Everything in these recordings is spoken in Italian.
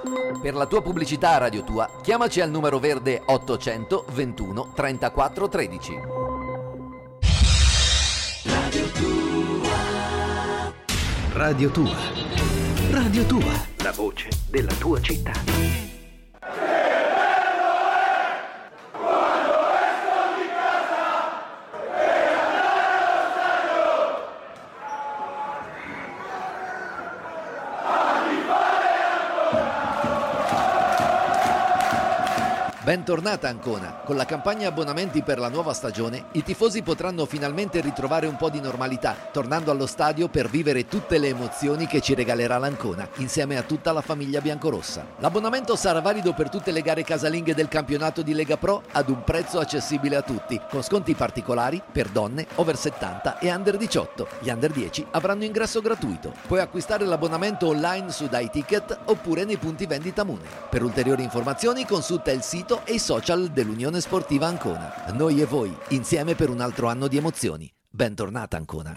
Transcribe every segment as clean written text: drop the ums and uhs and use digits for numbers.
Per la tua pubblicità a Radio Tua, chiamaci al numero verde 800 21 34 13. Radio Tua. Radio Tua. Radio Tua. La voce della tua città. Bentornata Ancona! Con la campagna abbonamenti per la nuova stagione, i tifosi potranno finalmente ritrovare un po' di normalità, tornando allo stadio per vivere tutte le emozioni che ci regalerà l'Ancona, insieme a tutta la famiglia biancorossa. L'abbonamento sarà valido per tutte le gare casalinghe del campionato di Lega Pro ad un prezzo accessibile a tutti, con sconti particolari per donne, over 70 e under 18. Gli under 10 avranno ingresso gratuito. Puoi acquistare l'abbonamento online su iTicket oppure nei punti vendita Mune. Per ulteriori informazioni consulta il sito e i social dell'Unione Sportiva Ancona. Noi e voi, insieme per un altro anno di emozioni. Bentornata Ancona.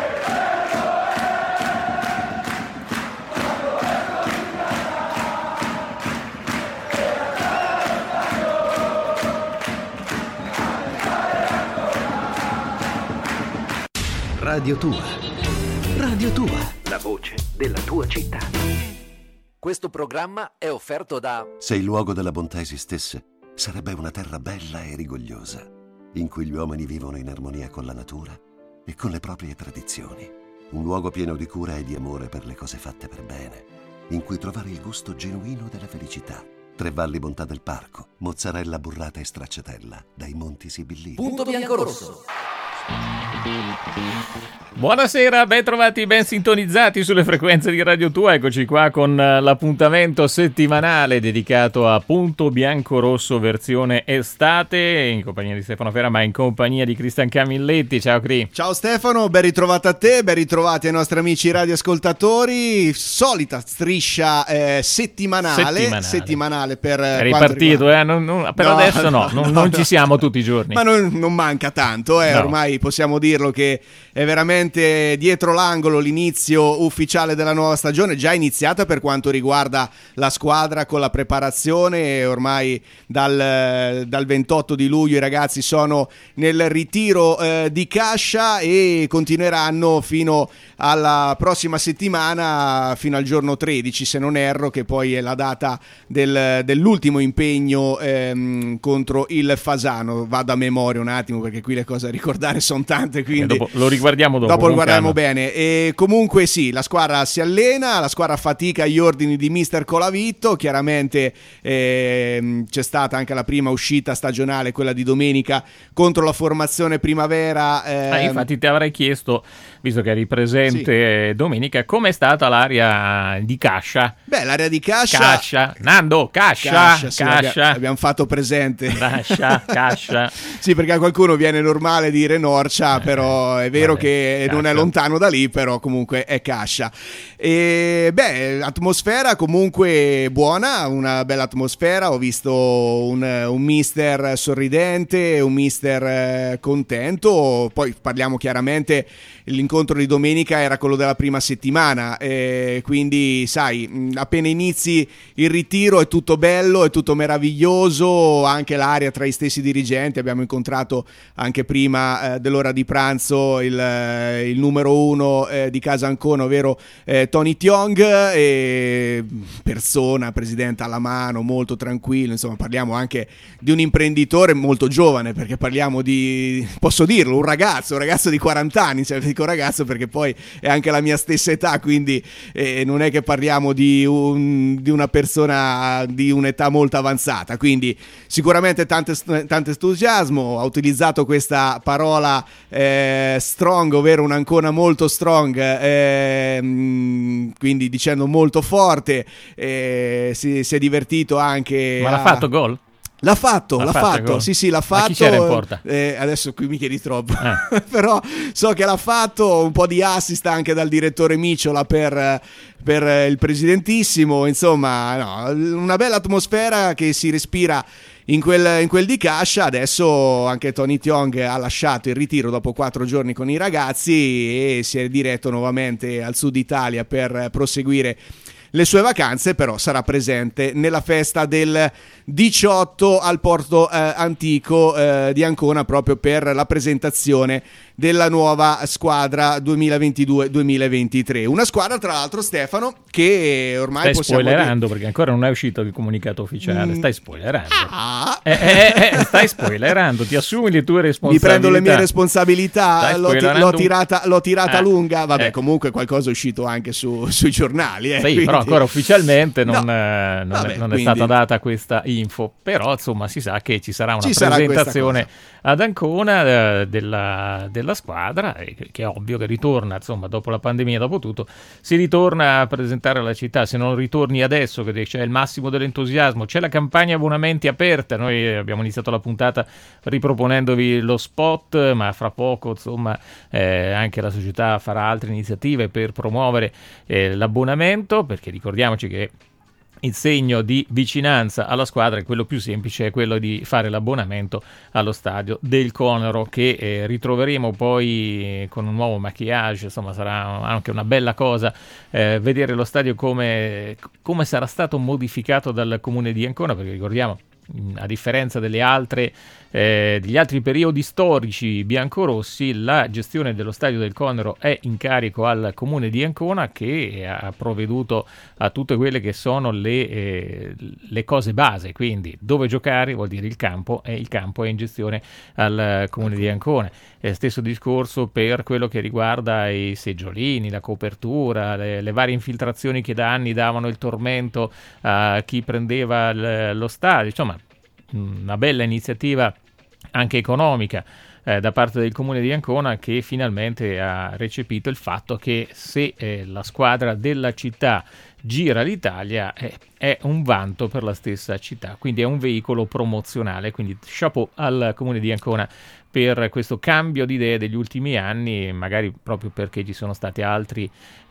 Radio Tua. Radio Tua. La voce della tua città. Questo programma è offerto da... Se il luogo della bontà esistesse, sarebbe una terra bella e rigogliosa, in cui gli uomini vivono in armonia con la natura e con le proprie tradizioni. Un luogo pieno di cura e di amore per le cose fatte per bene, in cui trovare il gusto genuino della felicità. Tre Valli Bontà del Parco, mozzarella burrata e stracciatella, dai Monti Sibillini. Punto Biancorosso. Buonasera, ben trovati, ben sintonizzati sulle frequenze di Radio Tua. Eccoci qua con l'appuntamento settimanale dedicato a Punto Biancorosso versione estate, in compagnia di Stefano Ferra, ma in compagnia di Cristian Camilletti. Ciao Cri. Ciao Stefano, ben ritrovato a te, ben ritrovati ai nostri amici radioascoltatori. Solita striscia settimanale per è ripartito, per adesso non ci siamo tutti i giorni. Ma non manca tanto, No. Ormai possiamo dirlo che è veramente dietro l'angolo l'inizio ufficiale della nuova stagione, già iniziata per quanto riguarda la squadra con la preparazione. Ormai dal 28 di luglio i ragazzi sono nel ritiro di Cascia e continueranno fino alla prossima settimana, fino al giorno 13 se non erro, che poi è la data dell'ultimo impegno contro il Fasano. Vado a memoria un attimo perché qui le cose da ricordare sono tante, quindi dopo, lo riguardiamo dopo lo guardiamo bene. E comunque sì, la squadra si allena, la squadra fatica agli ordini di mister Colavitto. Chiaramente c'è stata anche la prima uscita stagionale, quella di domenica, contro la formazione primavera. Infatti ti avrei chiesto, visto che eri presente domenica, com'è stata l'area di Cascia? Beh, l'area di Cascia. Nando, Cascia. Sì, abbiamo fatto presente. Cascia. Sì, perché a qualcuno viene normale dire Norcia, però è vero che Cascia. non è lontano da lì, però comunque è Cascia. E atmosfera comunque buona, una bella atmosfera. Ho visto un mister sorridente, un mister contento. Poi parliamo chiaramente, l'incontro di domenica era quello della prima settimana, quindi sai, appena inizi il ritiro è tutto bello, è tutto meraviglioso, anche l'area tra i stessi dirigenti. Abbiamo incontrato anche prima dell'ora di pranzo il numero uno di Casa Ancona, ovvero Tony Tiong, persona, presidente alla mano, molto tranquillo. Insomma, parliamo anche di un imprenditore molto giovane, perché parliamo di, posso dirlo, un ragazzo di 40 anni, cioè dico ragazzo perché poi è anche la mia stessa età, quindi non è che parliamo di una persona di un'età molto avanzata, quindi sicuramente tanto entusiasmo. Ha utilizzato questa parola strong, ovvero un'Ancona molto strong, quindi dicendo molto forte. Si è divertito anche. Ma l'ha fatto gol? L'ha fatto. Sì, l'ha fatto. Ma chi c'era in porta? Adesso qui mi chiedi troppo. Però so che l'ha fatto, un po' di assist anche dal direttore Miciola per il presidentissimo. Insomma, no, una bella atmosfera che si respira in quel di Cascia. Adesso anche Tony Tiong ha lasciato il ritiro dopo 4 giorni con i ragazzi e si è diretto nuovamente al sud Italia per proseguire le sue vacanze, però sarà presente nella festa del 18 al Porto Antico di Ancona, proprio per la presentazione della nuova squadra 2022-2023. Una squadra, tra l'altro, Stefano, che ormai stai spoilerando perché ancora non è uscito il comunicato ufficiale. Stai spoilerando. Stai spoilerando, ti assumi le tue responsabilità. Mi prendo le mie responsabilità, l'ho tirata lunga. Vabbè, comunque qualcosa è uscito anche sui giornali. Sì, quindi... però ancora ufficialmente non quindi... è stata data questa info. Però insomma si sa che ci sarà una presentazione ad Ancona della squadra, che è ovvio che ritorna, insomma, dopo la pandemia, dopo tutto, si ritorna a presentare la città. Se non ritorni adesso, che c'è il massimo dell'entusiasmo, c'è la campagna abbonamenti aperta. Noi abbiamo iniziato la puntata riproponendovi lo spot, ma fra poco, insomma, anche la società farà altre iniziative per promuovere l'abbonamento, perché ricordiamoci che il segno di vicinanza alla squadra, è quello più semplice, è quello di fare l'abbonamento allo stadio del Conero, che ritroveremo poi con un nuovo maquillage. Insomma, sarà anche una bella cosa vedere lo stadio come sarà stato modificato dal comune di Ancona, perché ricordiamo, a differenza degli altri periodi storici biancorossi, la gestione dello stadio del Conero è in carico al comune di Ancona, che ha provveduto a tutte quelle che sono le cose base, quindi dove giocare vuol dire il campo, e il campo è in gestione al comune di Ancona. Stesso discorso per quello che riguarda i seggiolini, la copertura, le varie infiltrazioni che da anni davano il tormento a chi prendeva lo stadio. Insomma, una bella iniziativa anche economica da parte del comune di Ancona, che finalmente ha recepito il fatto che se la squadra della città gira l'Italia è un vanto per la stessa città, quindi è un veicolo promozionale. Quindi chapeau al comune di Ancona per questo cambio di idee degli ultimi anni, magari proprio perché ci sono stati altri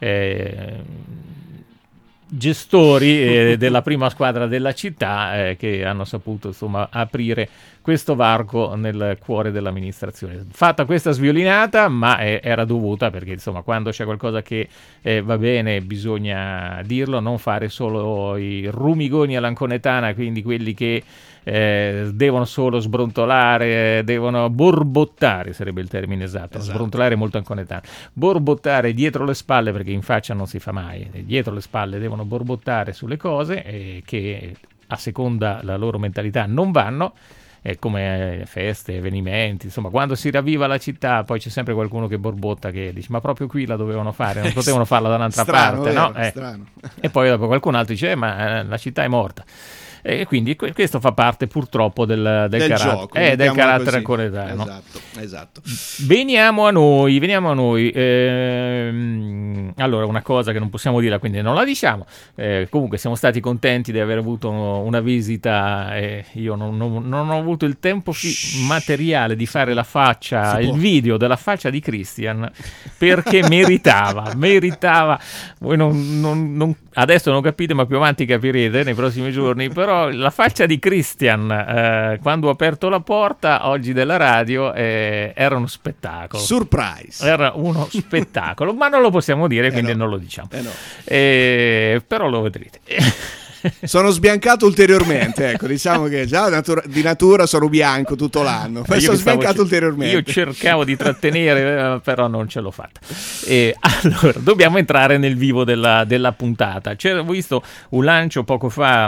gestori della prima squadra della città che hanno saputo, insomma, aprire questo varco nel cuore dell'amministrazione. Fatta questa sviolinata, ma era dovuta, perché insomma, quando c'è qualcosa che va bene bisogna dirlo, non fare solo i rumigoni all'anconetana, quindi quelli che devono solo sbrontolare, devono borbottare, sarebbe il termine esatto. Sbrontolare è molto anconetano, borbottare dietro le spalle, perché in faccia non si fa mai, dietro le spalle devono borbottare sulle cose che a seconda la loro mentalità non vanno, come feste, avvenimenti, insomma, quando si ravviva la città poi c'è sempre qualcuno che borbotta, che dice ma proprio qui la dovevano fare, non potevano farla da un'altra parte, vero, no? Strano. E poi dopo qualcun altro dice ma la città è morta. E quindi questo fa parte purtroppo del gioco, del carattere anconetano. Esatto. Veniamo a noi. Allora, una cosa che non possiamo dire, quindi non la diciamo. Comunque siamo stati contenti di aver avuto una visita. Io non ho avuto il tempo materiale di fare la faccia, il video della faccia di Christian, perché meritava. Voi adesso non capite, ma più avanti capirete nei prossimi giorni. Però la faccia di Christian quando ho aperto la porta oggi della radio era uno spettacolo. Surprise! Era uno spettacolo, ma non lo possiamo dire, quindi non lo diciamo. Però lo vedrete. Sono sbiancato ulteriormente, ecco, diciamo che già di natura sono bianco tutto l'anno, poi sono sbiancato ulteriormente. Io cercavo di trattenere, però non ce l'ho fatta. Allora, dobbiamo entrare nel vivo della puntata. C'era visto un lancio poco fa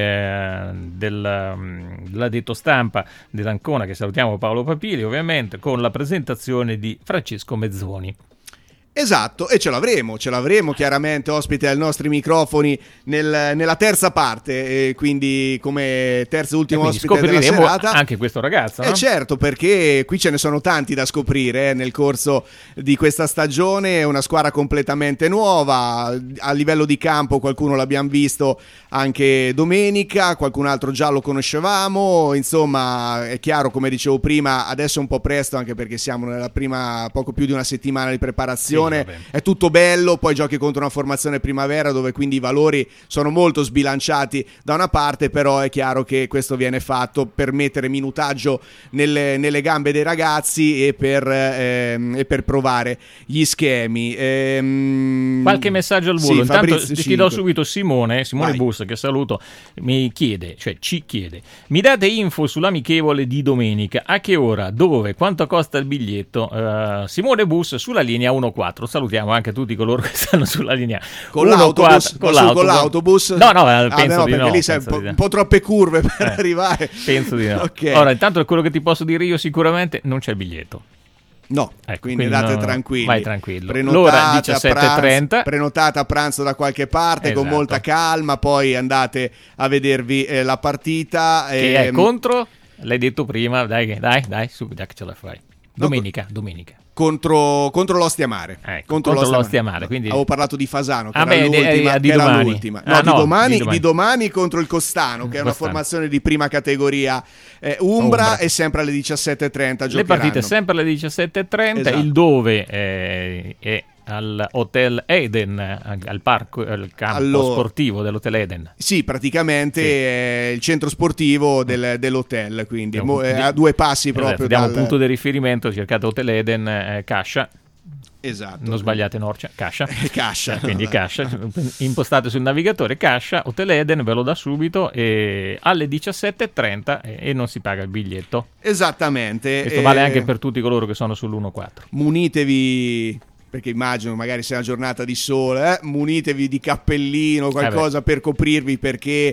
dell'addetto stampa dell'Ancona, che salutiamo, Paolo Papili, ovviamente, con la presentazione di Francesco Mezzoni. Esatto, e ce l'avremo chiaramente ospite ai nostri microfoni nella terza parte, quindi come terzo e ultimo ospite della serata anche questo ragazzo, no? Certo, perché qui ce ne sono tanti da scoprire nel corso di questa stagione. È una squadra completamente nuova, a livello di campo qualcuno l'abbiamo visto anche domenica, qualcun altro già lo conoscevamo, insomma è chiaro, come dicevo prima, adesso è un po' presto, anche perché siamo nella prima, poco più di una settimana di preparazione. formazione, è tutto bello, poi giochi contro una formazione primavera dove quindi i valori sono molto sbilanciati da una parte, però è chiaro che questo viene fatto per mettere minutaggio nelle gambe dei ragazzi e per provare gli schemi. Qualche messaggio al volo. Sì, Intanto Fabrizio ti do 5. subito Simone Vai. Bus, che saluto, ci chiede: mi date info sull'amichevole di domenica? A che ora? Dove? Quanto costa il biglietto? Simone Bus sulla linea 14. Salutiamo anche tutti coloro che stanno sulla linea Con 14. l'autobus? No, penso di perché no. lì sei penso di no. un po' troppe curve per arrivare. Penso di no. Ok. Ora, intanto quello che ti posso dire io sicuramente non c'è il biglietto. No, Ecco, quindi andate no, tranquilli. vai tranquillo. L'ora 17:30. Prenotate a pranzo da qualche parte con Esatto. molta calma, poi andate a vedervi la partita. Che è contro? L'hai detto prima, dai, su, dai che ce la fai. Domenica. contro l'Ostia Mare. Contro l'Ostia Mare, quindi... Avevo parlato di Fasano, che Ah, era beh, l'ultima. di Che era domani. l'ultima. Ah, No, no, di domani contro il Costano, che è una Costano. formazione di prima categoria Umbra, e sempre alle 17:30 Le partite sempre alle 17:30, Esatto. il dove è all'Hotel Eden, al parco, al campo sportivo dell'Hotel Eden. Sì, praticamente è il centro sportivo dell'hotel, quindi a 2 passi proprio diamo un dal... punto di riferimento, cercate Hotel Eden, Cascia. Esatto. Non sbagliate Norcia, Cascia. Cascia. Quindi Cascia, impostate sul navigatore Cascia, Hotel Eden, ve lo dà subito alle 17:30 e non si paga il biglietto. Esattamente. Questo vale anche per tutti coloro che sono sull'1-4. Munitevi, perché immagino magari sia una giornata di sole, munitevi di cappellino, qualcosa per coprirvi, perché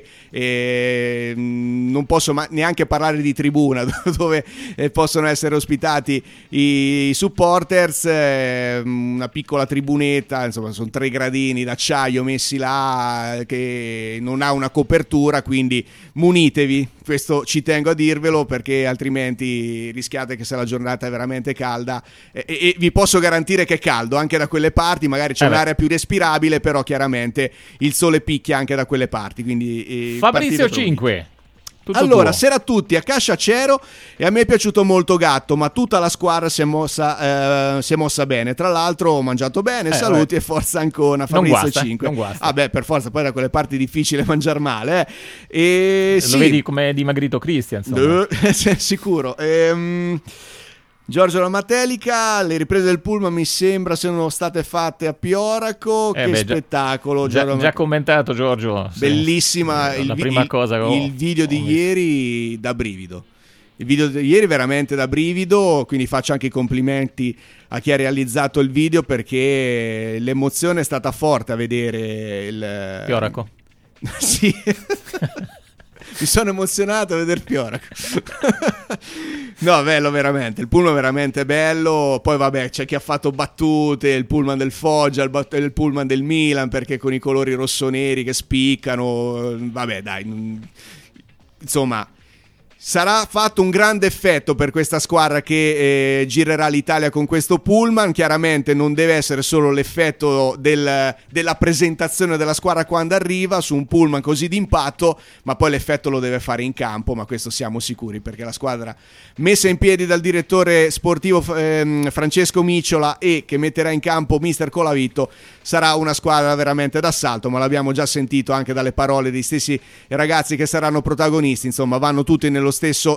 non posso neanche parlare di tribuna dove possono essere ospitati i supporters, una piccola tribunetta, insomma sono 3 gradini d'acciaio messi là che non ha una copertura, quindi munitevi, questo ci tengo a dirvelo, perché altrimenti rischiate che, se la giornata è veramente calda, e vi posso garantire che è caldo anche da quelle parti, magari c'è un'area più respirabile, però chiaramente il sole picchia anche da quelle parti, quindi Fabrizio 5. Allora, sera a tutti, a Cascia Cero, e a me è piaciuto molto Gatto, ma tutta la squadra si è mossa bene. Tra l'altro ho mangiato bene, saluti e forza Ancona, Fabrizio 5. Ah beh, per forza, poi da quelle parti è difficile mangiar male. Lo vedi come è dimagrito Christian, sicuro. Giorgio La Matelica, le riprese del pullman mi sembra siano state fatte a Pioraco, spettacolo. Già commentato Giorgio. Bellissima, il video di ieri da brivido. Il video di ieri veramente da brivido, quindi faccio anche i complimenti a chi ha realizzato il video, perché l'emozione è stata forte a vedere il... Pioraco. Sì. Mi sono emozionato a vedere Pioraco. No, bello veramente, il pullman è veramente bello. Poi vabbè, c'è chi ha fatto battute, il pullman del Foggia, il pullman del Milan, perché con i colori rossoneri che spiccano, vabbè dai, insomma sarà fatto un grande effetto per questa squadra che girerà l'Italia con questo pullman. Chiaramente non deve essere solo l'effetto della presentazione della squadra quando arriva su un pullman così d'impatto, ma poi l'effetto lo deve fare in campo, ma questo siamo sicuri, perché la squadra messa in piedi dal direttore sportivo Francesco Micciola, e che metterà in campo mister Colavito, sarà una squadra veramente d'assalto, ma l'abbiamo già sentito anche dalle parole dei stessi ragazzi che saranno protagonisti. Insomma, vanno tutti nella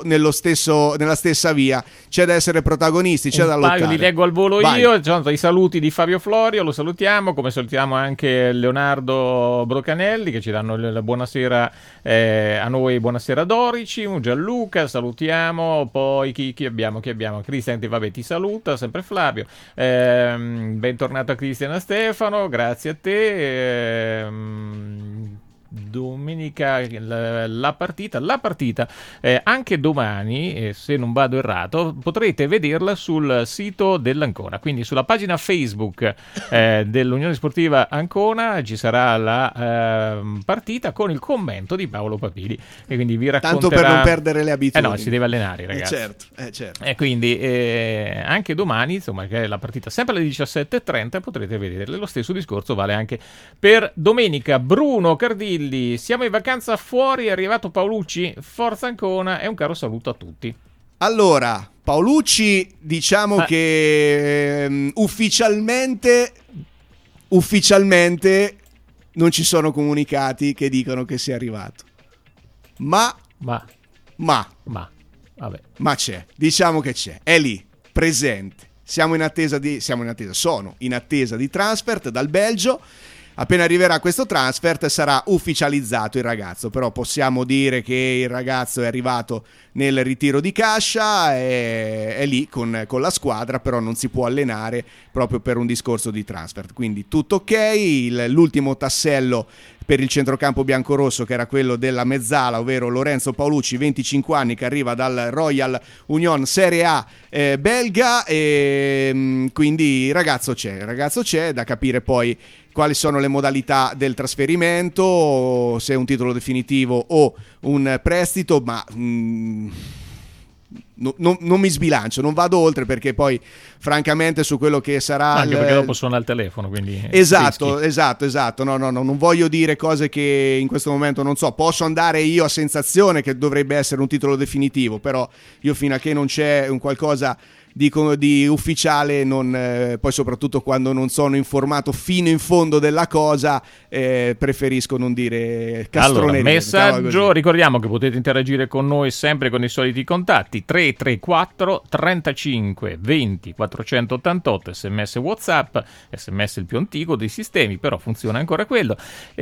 stessa via, c'è da essere protagonisti, c'è da lottare. Un paio li leggo al volo. Vai. Io, i saluti di Fabio Florio, lo salutiamo, come salutiamo anche Leonardo Brocanelli, che ci danno la buonasera a noi, buonasera Dorici, Gianluca, salutiamo. Poi chi abbiamo? Cristian, vabbè, ti saluta, sempre Flavio, bentornato a Cristian, a Stefano, grazie a te. Domenica la partita anche domani, se non vado errato, potrete vederla sul sito dell'Ancona, quindi sulla pagina Facebook dell'Unione Sportiva Ancona ci sarà la partita con il commento di Paolo Papili, e quindi vi racconterà, tanto per non perdere le abitudini. No, si deve allenare, ragazzi. Certo. E quindi anche domani, insomma, che è la partita sempre alle 17:30, potrete vederle. Lo stesso discorso vale anche per domenica. Bruno Cardilli, siamo in vacanza fuori, è arrivato Paolucci, forza Ancona, e un caro saluto a tutti. Allora, Paolucci, diciamo che ufficialmente non ci sono comunicati che dicono che sia arrivato. Ma c'è, diciamo che c'è, è lì, presente. Sono in attesa di transfert dal Belgio. Appena arriverà questo transfert sarà ufficializzato il ragazzo, però possiamo dire che il ragazzo è arrivato nel ritiro di Cascia, è lì con la squadra, però non si può allenare proprio per un discorso di transfert, quindi tutto ok. L'ultimo tassello per il centrocampo biancorosso, che era quello della mezzala, ovvero Lorenzo Paolucci, 25 anni, che arriva dal Royal Union Serie A belga, e quindi il ragazzo c'è, da capire poi quali sono le modalità del trasferimento, se è un titolo definitivo o un prestito, ma non mi sbilancio, non vado oltre, perché poi francamente su quello che sarà anche perché dopo suona il telefono, quindi esatto, no, non voglio dire cose che in questo momento non so. Posso andare io a sensazione che dovrebbe essere un titolo definitivo, però io fino a che non c'è un qualcosa di ufficiale, poi soprattutto quando non sono informato fino in fondo della cosa, preferisco non dire castronerie. Allora, messaggio, ricordiamo che potete interagire con noi sempre con i soliti contatti: 334 35 20 488, sms WhatsApp, sms il più antico dei sistemi, però funziona ancora quello,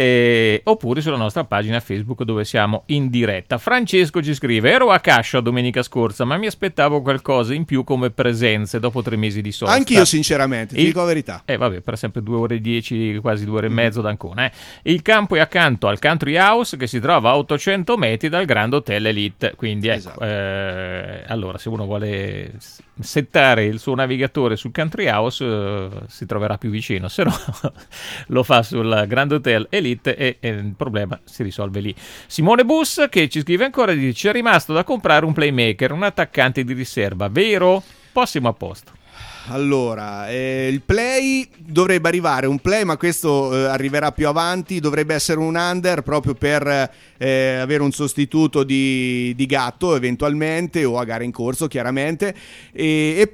oppure sulla nostra pagina Facebook, dove siamo in diretta. Francesco ci scrive: ero a Cascia domenica scorsa, ma mi aspettavo qualcosa in più come presenze dopo 3 mesi di sosta. Anch'io sinceramente, ti dico la verità. Vabbè, per sempre 2 ore e 10, quasi 2 ore e mezzo da Ancona. Il campo è accanto al Country House, che si trova a 800 metri dal Grand Hotel Elite, quindi ecco, esatto. Allora se uno vuole settare il suo navigatore sul Country House, si troverà più vicino, se no lo fa sul Grand Hotel Elite e il problema si risolve lì. Simone Bus, che ci scrive ancora, dice: c'è rimasto da comprare un playmaker, un attaccante di riserva, vero? Prossimo a posto. Allora, il play dovrebbe arrivare, ma questo arriverà più avanti. Dovrebbe essere un under proprio per avere un sostituto di Gatto eventualmente, o a gara in corso chiaramente, e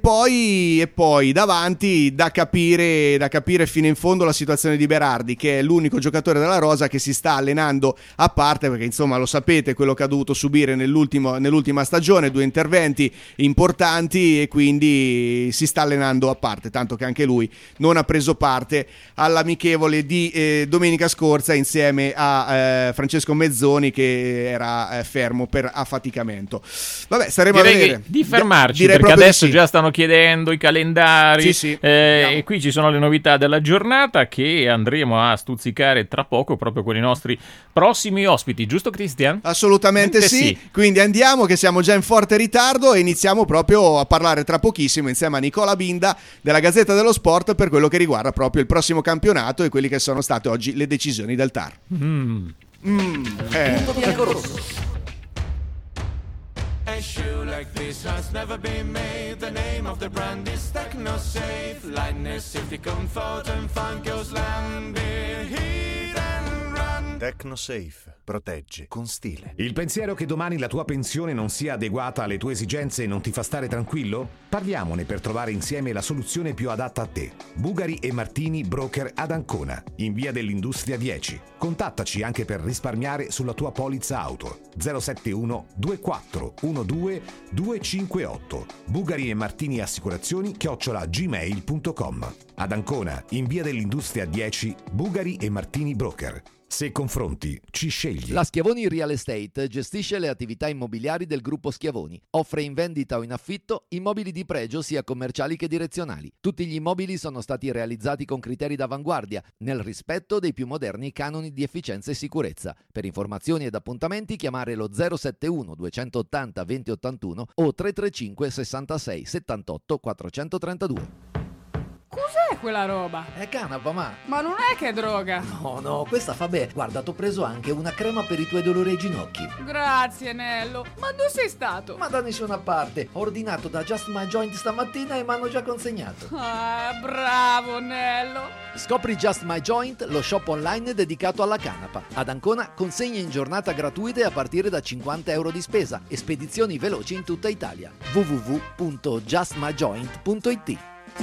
poi davanti da capire fino in fondo la situazione di Berardi, che è l'unico giocatore della rosa che si sta allenando a parte, perché insomma lo sapete quello che ha dovuto subire nell'ultima stagione, 2 interventi importanti, e quindi si sta allenando a parte, tanto che anche lui non ha preso parte all'amichevole di domenica scorsa insieme a Francesco Mezzoni, che era fermo per affaticamento. Vabbè, staremo direi a vedere di fermarci, perché adesso già stanno chiedendo i calendari, sì. E qui ci sono le novità della giornata che andremo a stuzzicare tra poco proprio con i nostri prossimi ospiti, giusto Cristian? Assolutamente sì, quindi andiamo che siamo già in forte ritardo e iniziamo proprio a parlare tra pochissimo insieme a Nicola Binda della Gazzetta dello Sport per quello che riguarda proprio il prossimo campionato e quelli che sono state oggi le decisioni del TAR. Punto bianco-rosso. A shoe like this has never been made. The name of the brand is TechnoSafe. Lightness, safety, comfort and fun goes land. Hit and run. TechnoSafe. Protegge con stile. Il pensiero che domani la tua pensione non sia adeguata alle tue esigenze non ti fa stare tranquillo? Parliamone per trovare insieme la soluzione più adatta a te. Bugari e Martini Broker ad Ancona, in via dell'Industria 10. Contattaci anche per risparmiare sulla tua polizza auto. 071 24 12 258. Bugari e Martini Assicurazioni @gmail.com. Ad Ancona, in via dell'Industria 10, Bugari e Martini Broker. Se confronti, ci scegli. La Schiavoni Real Estate gestisce le attività immobiliari del gruppo Schiavoni. Offre in vendita o in affitto immobili di pregio sia commerciali che direzionali. Tutti gli immobili sono stati realizzati con criteri d'avanguardia, nel rispetto dei più moderni canoni di efficienza e sicurezza. Per informazioni ed appuntamenti chiamare lo 071 280 2081 o 335 66 78 432. Cos'è quella roba? È canapa, ma... Ma non è che è droga. No, questa fa bene. Guarda, t'ho preso anche una crema per i tuoi dolori ai ginocchi. Grazie, Nello. Ma dove sei stato? Ma da nessuna parte. Ho ordinato da Just My Joint stamattina e mi hanno già consegnato. Ah, bravo, Nello. Scopri Just My Joint, lo shop online dedicato alla canapa. Ad Ancona consegne in giornata gratuite a partire da 50 euro di spesa e spedizioni veloci in tutta Italia. www.justmyjoint.it.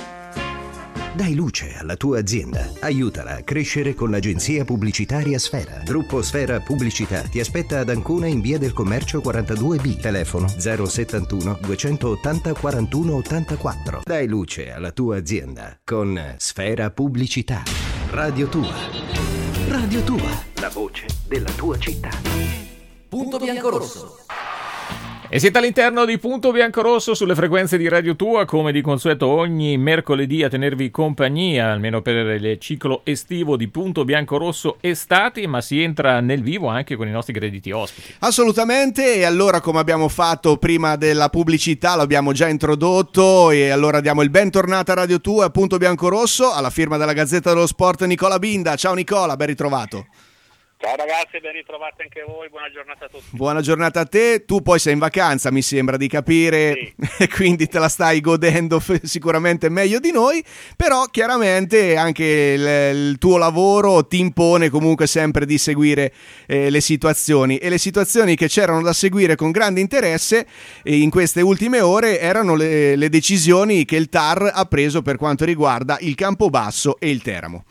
Dai luce alla tua azienda. Aiutala a crescere con l'agenzia pubblicitaria Sfera. Gruppo Sfera Pubblicità ti aspetta ad Ancona in via del Commercio 42B. Telefono 071 280 41 84. Dai luce alla tua azienda con Sfera Pubblicità. Radio Tua. Radio Tua. La voce della tua città. Punto biancorosso. E siete all'interno di Punto Biancorosso sulle frequenze di Radio Tua, come di consueto ogni mercoledì a tenervi compagnia, almeno per il ciclo estivo di Punto Biancorosso Estati, ma si entra nel vivo anche con i nostri graditi ospiti. Assolutamente, e allora come abbiamo fatto prima della pubblicità, lo abbiamo già introdotto e allora diamo il bentornato a Radio Tua, Punto Biancorosso, alla firma della Gazzetta dello Sport Nicola Binda. Ciao Nicola, ben ritrovato. Ciao ragazzi, ben ritrovati anche voi, buona giornata a tutti. Buona giornata a te, tu poi sei in vacanza mi sembra di capire, sì. E quindi te la stai godendo sicuramente meglio di noi, però chiaramente anche il tuo lavoro ti impone comunque sempre di seguire le situazioni, e le situazioni che c'erano da seguire con grande interesse in queste ultime ore erano le decisioni che il TAR ha preso per quanto riguarda il Campobasso e il Teramo.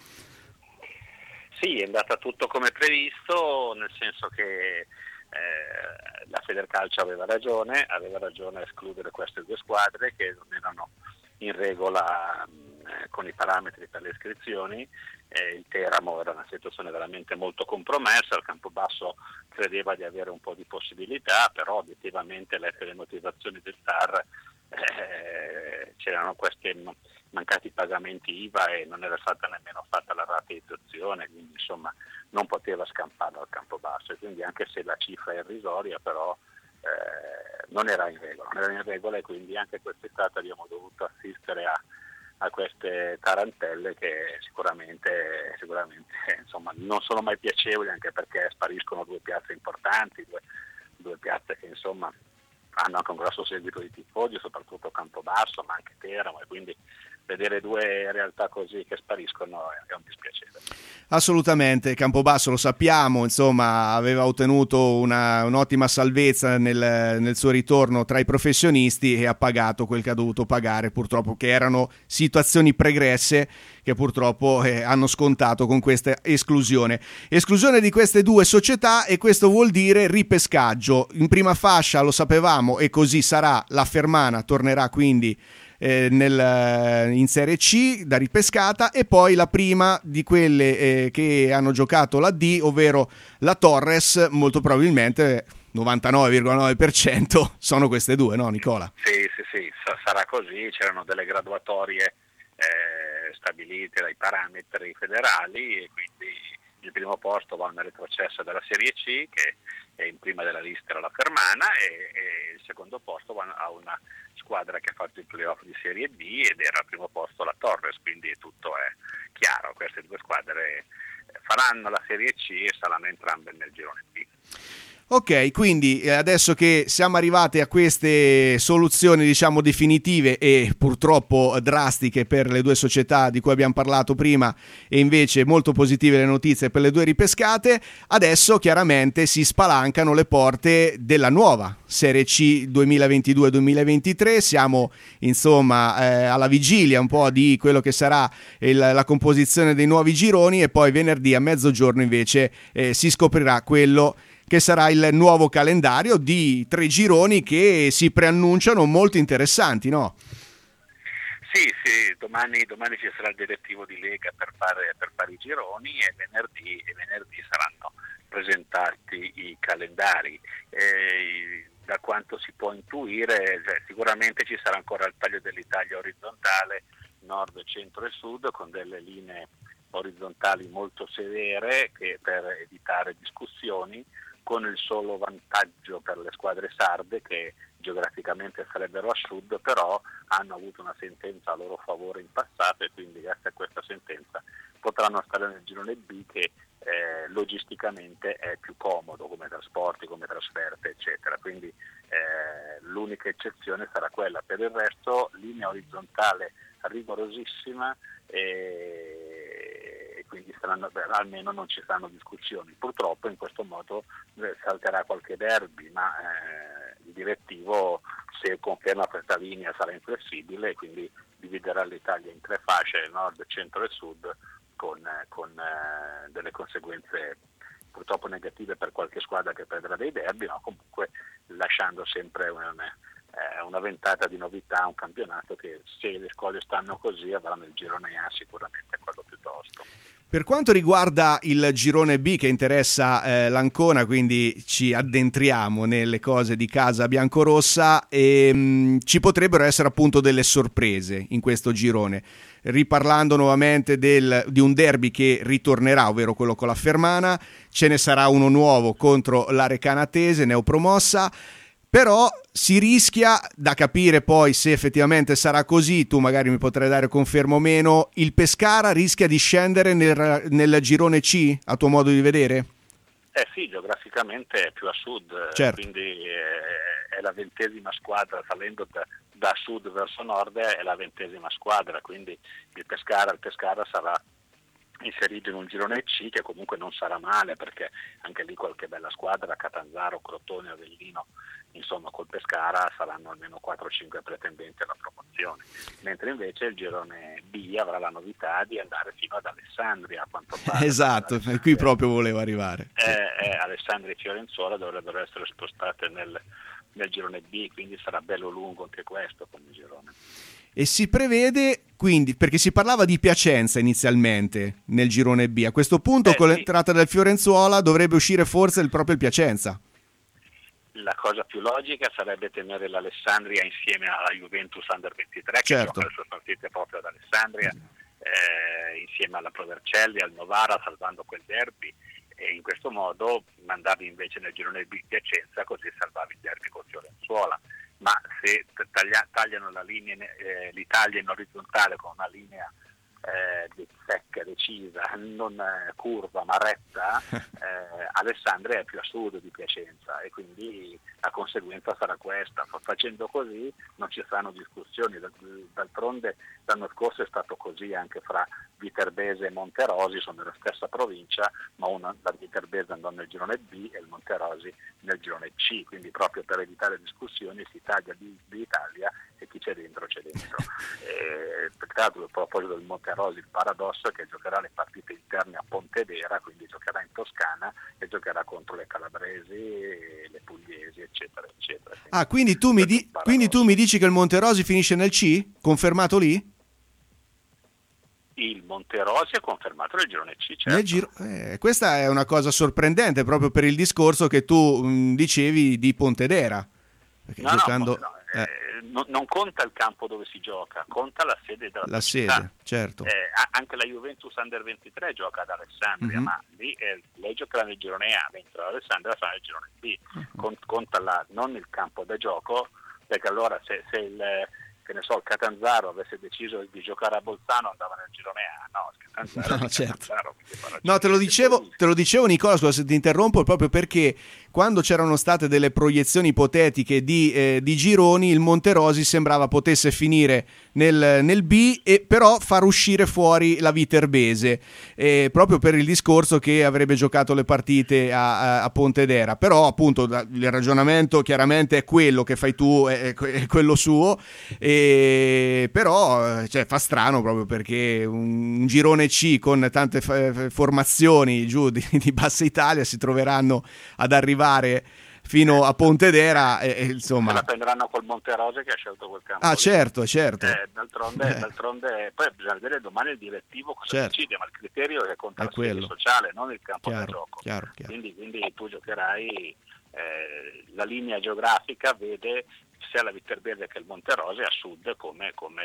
Sì, è andata tutto come previsto, nel senso che la Federcalcio aveva ragione a escludere queste due squadre che non erano in regola con i parametri per le iscrizioni. Il Teramo era una situazione veramente molto compromessa, il Campobasso credeva di avere un po' di possibilità, però obiettivamente lette le motivazioni del TAR c'erano questi mancati pagamenti IVA e non era stata nemmeno fatta la rateizzazione, quindi insomma non poteva scampare al Campobasso, e quindi anche se la cifra è irrisoria però non era in regola, e quindi anche quest'estate abbiamo dovuto assistere a queste tarantelle che sicuramente insomma non sono mai piacevoli, anche perché spariscono due piazze importanti, due piazze che insomma hanno anche un grosso seguito di tifosi, soprattutto Campobasso ma anche Teramo, e quindi vedere due realtà così che spariscono è un dispiacere. Assolutamente, Campobasso lo sappiamo, insomma aveva ottenuto un'ottima salvezza nel suo ritorno tra i professionisti e ha pagato quel che ha dovuto pagare, purtroppo, che erano situazioni pregresse che purtroppo hanno scontato con questa esclusione di queste due società, e questo vuol dire ripescaggio. In prima fascia lo sapevamo e così sarà, la Fermana tornerà quindi in Serie C da ripescata, e poi la prima di quelle che hanno giocato la D, ovvero la Torres, molto probabilmente 99,9% sono queste due, no Nicola? Sì, sarà così, c'erano delle graduatorie stabilite dai parametri federali, e quindi il primo posto va nel retrocesso della Serie C, che è in prima della lista era la Fermana, e il secondo posto va a una squadra che ha fatto il playoff di Serie B ed era al primo posto la Torres, quindi tutto è chiaro, queste due squadre faranno la Serie C e saranno entrambe nel girone B. Ok, quindi adesso che siamo arrivati a queste soluzioni diciamo definitive e purtroppo drastiche per le due società di cui abbiamo parlato prima, e invece molto positive le notizie per le due ripescate, adesso chiaramente si spalancano le porte della nuova Serie C 2022-2023, siamo insomma alla vigilia un po' di quello che sarà la composizione dei nuovi gironi, e poi venerdì a mezzogiorno invece si scoprirà quello che sarà il nuovo calendario di 3 gironi che si preannunciano molto interessanti, no? Sì, domani ci sarà il direttivo di Lega per fare i gironi, e venerdì saranno presentati i calendari. Da quanto si può intuire, sicuramente ci sarà ancora il taglio dell'Italia orizzontale, nord, centro e sud, con delle linee orizzontali molto severe per evitare discussioni, con il solo vantaggio per le squadre sarde che geograficamente sarebbero a sud, però hanno avuto una sentenza a loro favore in passato e quindi grazie a questa sentenza potranno stare nel girone B che logisticamente è più comodo come trasporti, come trasferte eccetera, quindi l'unica eccezione sarà quella. Per il resto linea orizzontale rigorosissima e quindi almeno non ci saranno discussioni. Purtroppo in questo modo salterà qualche derby, ma il direttivo, se conferma questa linea, sarà inflessibile e quindi dividerà l'Italia in 3 fasce, nord, centro e sud, con delle conseguenze purtroppo negative per qualche squadra che perderà dei derby, ma comunque lasciando sempre una ventata di novità, un campionato che, se le squadre stanno così, avrà nel girone A sicuramente quello più tosto. Per quanto riguarda il girone B che interessa l'Ancona, quindi ci addentriamo nelle cose di casa biancorossa, e ci potrebbero essere appunto delle sorprese in questo girone. Riparlando nuovamente di un derby che ritornerà, ovvero quello con la Fermana, ce ne sarà uno nuovo contro la Recanatese, neopromossa. Però si rischia, da capire poi se effettivamente sarà così, tu magari mi potrai dare conferma o meno, il Pescara rischia di scendere nel girone C, a tuo modo di vedere? Sì, geograficamente è più a sud, certo. Quindi è la 20ª squadra, salendo da sud verso nord è la 20ª squadra, quindi il Pescara sarà inserito in un girone C che comunque non sarà male, perché anche lì qualche bella squadra, Catanzaro, Crotone, Avellino, insomma col Pescara saranno almeno 4-5 pretendenti alla promozione, mentre invece il girone B avrà la novità di andare fino ad Alessandria, a quanto pare. Esatto, qui proprio volevo arrivare. Alessandria e Fiorenzuola dovrebbero essere spostate nel girone B, quindi sarà bello lungo anche questo come girone. E si prevede quindi, perché si parlava di Piacenza inizialmente nel girone B, a questo punto con l'entrata del Fiorenzuola dovrebbe uscire forse proprio il Piacenza. La cosa più logica sarebbe tenere l'Alessandria insieme alla Juventus Under 23, certo, che gioca le sue partite proprio ad Alessandria, insieme alla Provercelli, al Novara, salvando quel derby, e in questo modo mandarli invece nel girone B Piacenza, così salvavi il derby con Fiorenzuola. Ma se tagliano la linea, l'Italia in orizzontale con una linea secca, decisa, non curva ma retta, Alessandria è più a sud di Piacenza e quindi la conseguenza sarà questa. Facendo così non ci saranno discussioni, d'altronde l'anno scorso è stato così anche fra Viterbese e Monterosi, sono nella stessa provincia, ma la Viterbese andò nel girone B e il Monterosi nel girone C, quindi proprio per evitare discussioni si taglia l'Italia e chi c'è dentro c'è dentro. Peccato, a proposito del Monterosi, il paradosso è che giocherà le partite interne a Pontedera, quindi giocherà in Toscana e giocherà contro le calabresi, le pugliesi, eccetera, eccetera. Quindi tu mi dici che il Monterosi finisce nel C? Confermato lì? Il Monterosi è confermato nel girone C, certo. Questa è una cosa sorprendente proprio per il discorso che tu dicevi di Pontedera. Non conta il campo dove si gioca, conta la sede della città. Sede, certo. Anche la Juventus Under 23 gioca ad Alessandria, ma lì lei giocherà nel girone A, mentre l'Alessandria sarà nel girone B. Conta non il campo da gioco, perché allora se il Catanzaro avesse deciso di giocare a Bolzano andava nel girone A, certo. Te lo dicevo Nicola, scusa se ti interrompo, proprio perché quando c'erano state delle proiezioni ipotetiche di gironi, il Monterosi sembrava potesse finire nel B e però far uscire fuori la Viterbese, proprio per il discorso che avrebbe giocato le partite a Pontedera. Però appunto il ragionamento chiaramente è quello che fai tu, è quello suo, però fa strano proprio perché un girone C con tante formazioni giù di Bassa Italia si troveranno ad arrivare fino a Pontedera insomma. Se la prenderanno col Monterosi che ha scelto quel campo. Certo. D'altronde poi bisogna vedere domani il direttivo cosa decide, ma il criterio è conta la sede sociale, non il campo da gioco. Chiaro. Quindi tu giocherai, la linea geografica vede sia la Viterbese che il Monterosi a sud come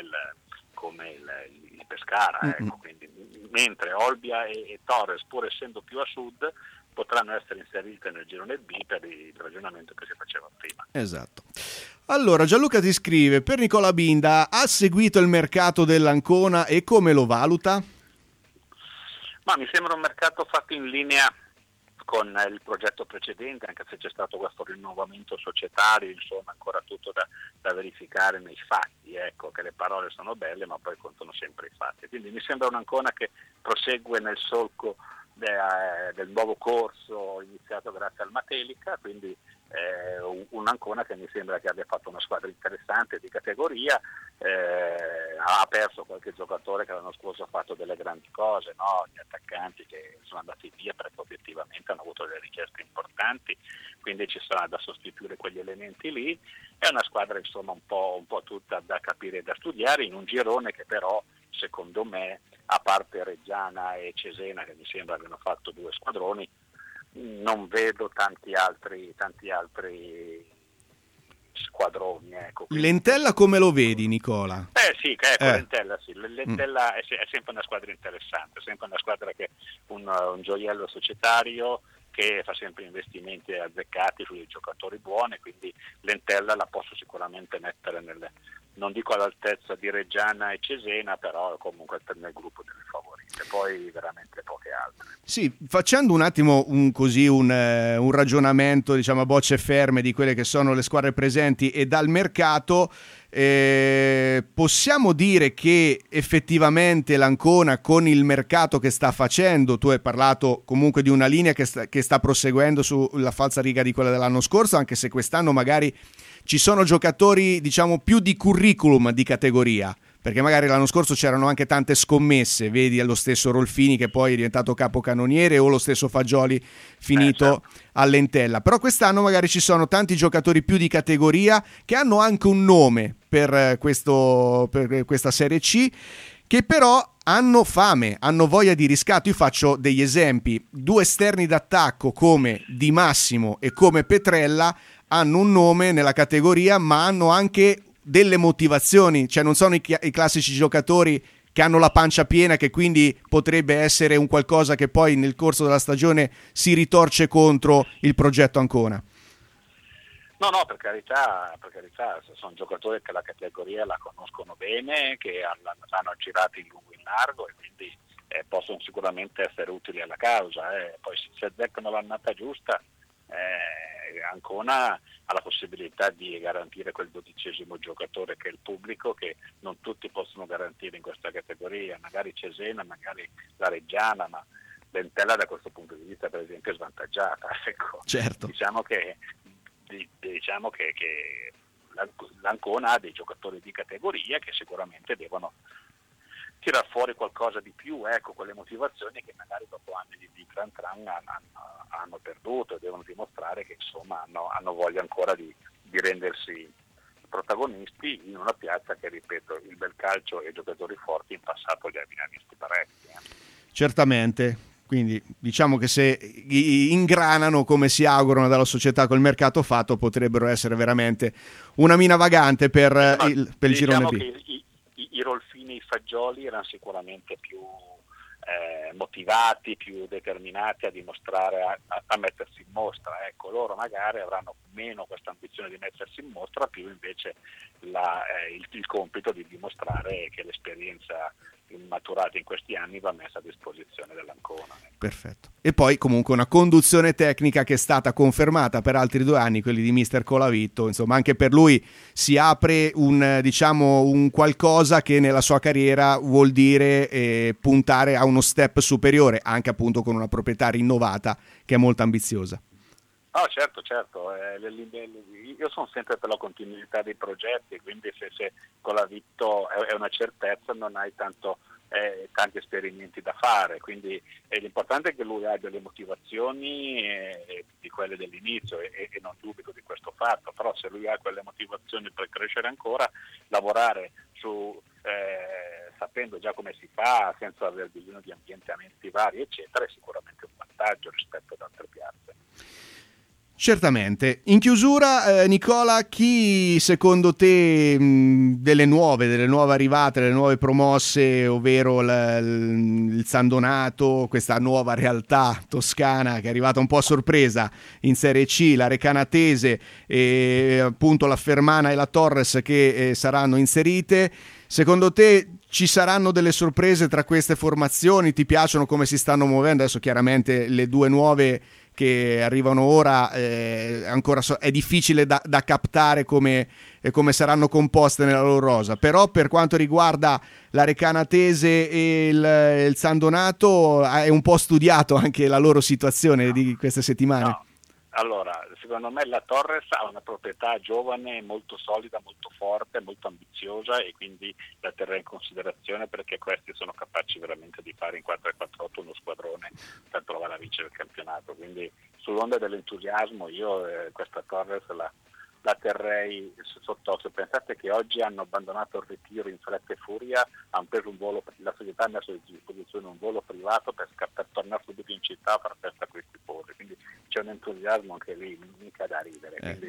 il Pescara, ecco. Quindi, mentre Olbia e Torres, pur essendo più a sud, potranno essere inserite nel girone B per il ragionamento che si faceva prima. Esatto. Allora, Gianluca ti scrive: per Nicola Binda, ha seguito il mercato dell'Ancona e come lo valuta? Ma mi sembra un mercato fatto in linea con il progetto precedente, anche se c'è stato questo rinnovamento societario, insomma ancora tutto da verificare nei fatti, ecco, che le parole sono belle ma poi contano sempre i fatti. Quindi mi sembra un'Ancona che prosegue nel solco del nuovo corso iniziato grazie al Matelica, quindi un'Ancona che mi sembra che abbia fatto una squadra interessante di categoria, ha perso qualche giocatore che l'anno scorso ha fatto delle grandi cose, no? Gli attaccanti che sono andati via perché obiettivamente hanno avuto delle richieste importanti, quindi ci sarà da sostituire quegli elementi lì. È una squadra insomma un po' tutta da capire e da studiare, in un girone che però secondo me, a parte Reggiana e Cesena che mi sembra abbiano fatto 2 squadroni, non vedo tanti altri squadroni, ecco. Quindi... L'Entella come lo vedi, Nicola? Sì, ecco, l'Entella sì. L'Entella è sempre una squadra interessante, sempre una squadra che un gioiello societario che fa sempre investimenti azzeccati sui giocatori buoni, quindi l'Entella la posso sicuramente mettere non dico all'altezza di Reggiana e Cesena, però comunque nel gruppo delle favorite, poi veramente poche altre. Sì, facendo un attimo un ragionamento, diciamo, a bocce ferme di quelle che sono le squadre presenti e dal mercato, possiamo dire che effettivamente l'Ancona, con il mercato che sta facendo, tu hai parlato comunque di una linea che sta proseguendo sulla falsariga di quella dell'anno scorso, anche se quest'anno magari ci sono giocatori, diciamo, più di curriculum di categoria, perché magari l'anno scorso c'erano anche tante scommesse, vedi lo stesso Rolfini che poi è diventato capocannoniere o lo stesso Fagioli finito all'Entella, però quest'anno magari ci sono tanti giocatori più di categoria che hanno anche un nome per questa Serie C, che però hanno fame, hanno voglia di riscatto. Io faccio degli esempi: 2 esterni d'attacco come Di Massimo e come Petrella hanno un nome nella categoria, ma hanno anche delle motivazioni, cioè non sono i classici giocatori che hanno la pancia piena, che quindi potrebbe essere un qualcosa che poi nel corso della stagione si ritorce contro il progetto Ancona. No, per carità, sono giocatori che la categoria la conoscono bene, che l'hanno girato in lungo e in largo e quindi possono sicuramente essere utili alla causa. Poi se azzeccano l'annata giusta, Ancona ha la possibilità di garantire quel 12° giocatore che è il pubblico, che non tutti possono garantire in questa categoria, magari Cesena, magari la Reggiana, ma l'Entella da questo punto di vista per esempio è svantaggiata, ecco. Certo. Diciamo che l'Ancona ha dei giocatori di categoria che sicuramente devono tirar fuori qualcosa di più, ecco, quelle motivazioni che magari dopo anni di tran hanno perduto, e devono dimostrare che insomma hanno voglia ancora di rendersi protagonisti in una piazza che, ripeto, il bel calcio e i giocatori forti in passato li abbiamo visti parecchi. Certamente, quindi diciamo che se ingranano come si augurano dalla società col mercato fatto, potrebbero essere veramente una mina vagante per il girone B. Che i Rolfini e i Fagioli erano sicuramente più motivati, più determinati a dimostrare, a mettersi in mostra. Ecco, loro magari avranno meno questa ambizione di mettersi in mostra, più invece il compito di dimostrare che l'esperienza maturata in questi anni va messa a disposizione dell'Ancona. Perfetto. E poi comunque una conduzione tecnica che è stata confermata per altri 2 anni, quelli di mister Colavitto. Insomma, anche per lui si apre un qualcosa che nella sua carriera vuol dire puntare a uno step superiore, anche appunto con una proprietà rinnovata che è molto ambiziosa. No, certo. Io sono sempre per la continuità dei progetti, quindi se Colavitto è una certezza, non hai tanti esperimenti da fare, quindi l'importante è che lui abbia le motivazioni di quelle dell'inizio e non dubito di questo fatto, però se lui ha quelle motivazioni per crescere ancora, lavorare sapendo già come si fa, senza aver bisogno di ambientamenti vari eccetera, è sicuramente un vantaggio rispetto ad altre piazze. Certamente. In chiusura, Nicola, chi secondo te delle nuove arrivate, delle nuove promosse, ovvero il San Donato, questa nuova realtà toscana che è arrivata un po' a sorpresa in Serie C, la Recanatese e appunto la Fermana e la Torres che saranno inserite, secondo te ci saranno delle sorprese tra queste formazioni? Ti piacciono come si stanno muovendo? Adesso chiaramente le due nuove che arrivano ora ancora è difficile da captare come saranno composte nella loro rosa, però per quanto riguarda la Recanatese e il San Donato è un po' studiato anche la loro situazione di queste settimane. No. Allora, secondo me la Torres ha una proprietà giovane, molto solida, molto forte, molto ambiziosa e quindi la terrei in considerazione perché questi sono capaci veramente di fare in 4-4-8 uno squadrone per provare a vincere il campionato. Quindi sull'onda dell'entusiasmo io questa Torres la terrei sott'occhio. Pensate che oggi hanno abbandonato il ritiro in fretta e furia, hanno preso un volo, la società ha messo a disposizione un volo privato per tornare subito in città a far festa a questi tifosi, quindi c'è un entusiasmo anche lì, mica da ridere, quindi,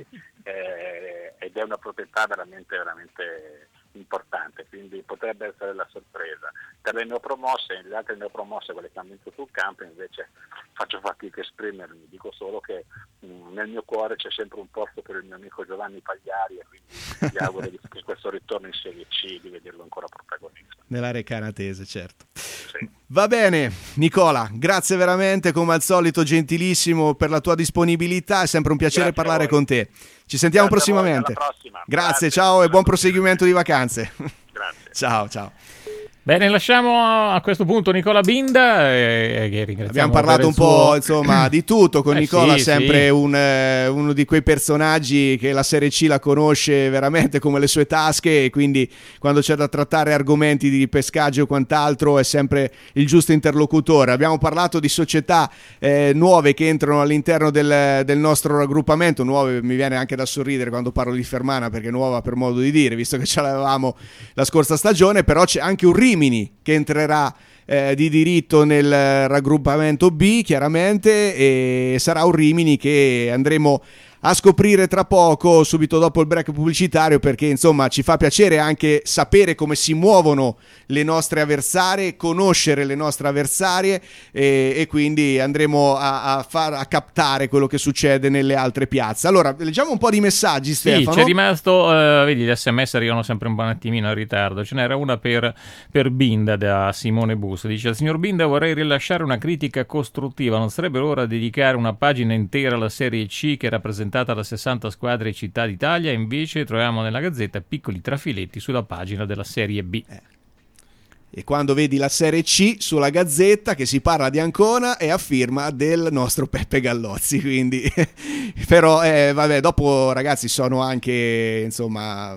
ed è una proprietà veramente importante, quindi potrebbe essere la sorpresa. Per le neopromosse, le altre neopromosse, quelle che hanno vinto sul campo, invece faccio fatica a esprimermi, dico solo che nel mio cuore c'è sempre un posto per il mio amico Giovanni Pagliari e quindi mi auguro che questo ritorno in Serie C di vederlo ancora protagonista. Nella Recanatese, certo. Sì. Va bene, Nicola, grazie veramente, come al solito gentilissimo per la tua disponibilità, è sempre un piacere parlare con te. Ci sentiamo prossimamente. Alla prossima. Grazie, ciao e buon proseguimento di vacanze. Grazie. Ciao. Bene, lasciamo a questo punto Nicola Binda che ringraziamo. Abbiamo parlato un po' insomma di tutto con Nicola, sempre uno di quei personaggi che la Serie C la conosce veramente come le sue tasche e quindi quando c'è da trattare argomenti di pescaggio o quant'altro è sempre il giusto interlocutore. Abbiamo parlato di società nuove che entrano all'interno del nostro raggruppamento, nuove mi viene anche da sorridere quando parlo di Fermana perché nuova per modo di dire, visto che ce l'avevamo la scorsa stagione, però c'è anche un Rimini che entrerà di diritto nel raggruppamento B chiaramente e sarà un Rimini che andremo a scoprire tra poco, subito dopo il break pubblicitario, perché insomma ci fa piacere anche sapere come si muovono le nostre avversarie, conoscere le nostre avversarie e quindi andremo a captare quello che succede nelle altre piazze. Allora, leggiamo un po' di messaggi, Stefano. Sì, c'è rimasto, vedi, gli sms arrivano sempre un attimino in ritardo. Ce n'era una per Binda da Simone Bus. Dice: al signor Binda vorrei rilasciare una critica costruttiva. Non sarebbe l'ora di dedicare una pagina intera alla Serie C che è rappresentata da 60 squadre e città d'Italia? Invece troviamo nella Gazzetta piccoli trafiletti sulla pagina della Serie B. E quando vedi la Serie C sulla Gazzetta che si parla di Ancona è a firma del nostro Peppe Gallozzi, quindi però vabbè, dopo ragazzi sono anche insomma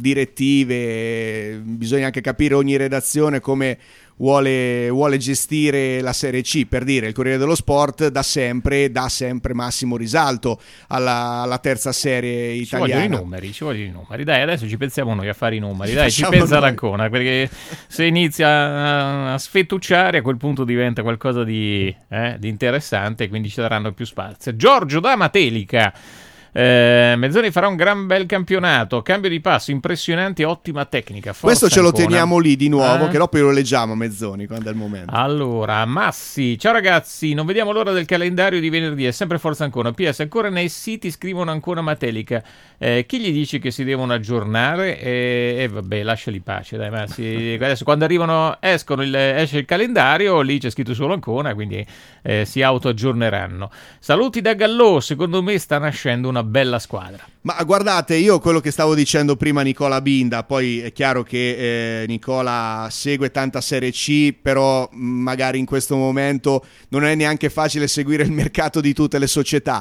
direttive, bisogna anche capire ogni redazione come vuole gestire la Serie C. Per dire, il Corriere dello Sport dà sempre massimo risalto alla terza serie italiana. Ci vogliono i numeri. Dai, adesso ci pensiamo noi a fare i numeri. Dai, ci pensa l'Ancona, perché se inizia a sfettucciare a quel punto diventa qualcosa di interessante, quindi ci daranno più spazio. Giorgio da Matelica. Mezzoni farà un gran bel campionato, cambio di passo impressionante, ottima tecnica. Questo ce lo teniamo lì di nuovo, che dopo lo leggiamo Mezzoni quando è il momento. Allora, Massi, ciao ragazzi, non vediamo l'ora del calendario di venerdì, è sempre Forza Ancona. PS, ancora nei siti scrivono Ancona Matelica, chi gli dice che si devono aggiornare? Vabbè, lasciali pace, dai Massi. Adesso quando esce il calendario, lì c'è scritto solo Ancona, quindi si autoaggiorneranno. Saluti da Gallò, secondo me sta nascendo una bella squadra. Ma guardate, io quello che stavo dicendo prima Nicola Binda, poi è chiaro che Nicola segue tanta Serie C, però magari in questo momento non è neanche facile seguire il mercato di tutte le società,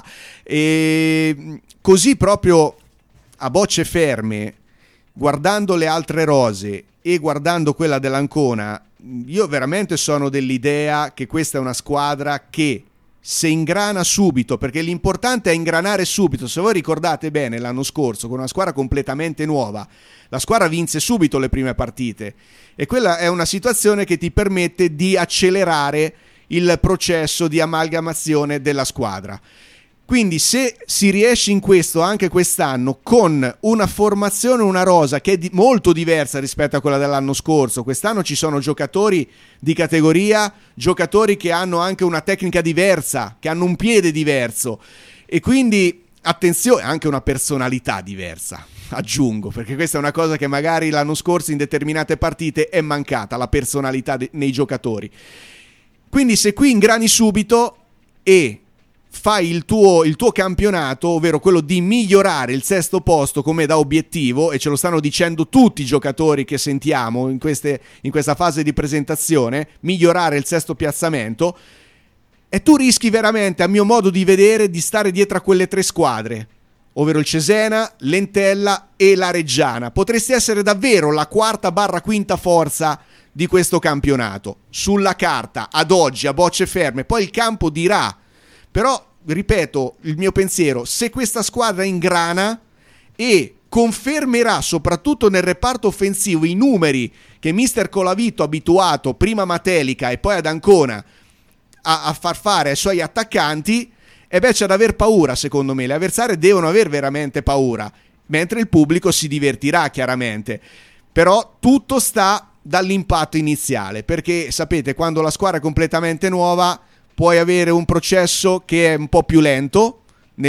e così proprio a bocce ferme, guardando le altre rose e guardando quella dell'Ancona, io veramente sono dell'idea che questa è una squadra che se ingrana subito, perché l'importante è ingranare subito. Se voi ricordate bene l'anno scorso con una squadra completamente nuova, la squadra vinse subito le prime partite e quella è una situazione che ti permette di accelerare il processo di amalgamazione della squadra. Quindi se si riesce in questo anche quest'anno, con una formazione, una rosa che è molto diversa rispetto a quella dell'anno scorso, quest'anno ci sono giocatori di categoria, giocatori che hanno anche una tecnica diversa, che hanno un piede diverso, e quindi attenzione, anche una personalità diversa, aggiungo, perché questa è una cosa che magari l'anno scorso in determinate partite è mancata, la personalità nei giocatori. Quindi se qui ingrani subito e fai il tuo campionato, ovvero quello di migliorare il sesto posto come da obiettivo, e ce lo stanno dicendo tutti i giocatori che sentiamo in questa fase di presentazione, migliorare il sesto piazzamento, e tu rischi veramente, a mio modo di vedere, di stare dietro a quelle 3 squadre, ovvero il Cesena, l'Entella e la Reggiana. Potresti essere davvero la 4/5 forza di questo campionato, sulla carta, ad oggi, a bocce ferme. Poi il campo dirà. Però, ripeto, il mio pensiero, se questa squadra ingrana e confermerà soprattutto nel reparto offensivo i numeri che mister Colavito ha abituato prima a Matelica e poi ad Ancona a far fare ai suoi attaccanti, c'è da aver paura, secondo me. Le avversarie devono aver veramente paura, mentre il pubblico si divertirà chiaramente. Però tutto sta dall'impatto iniziale, perché sapete, quando la squadra è completamente nuova puoi avere un processo che è un po' più lento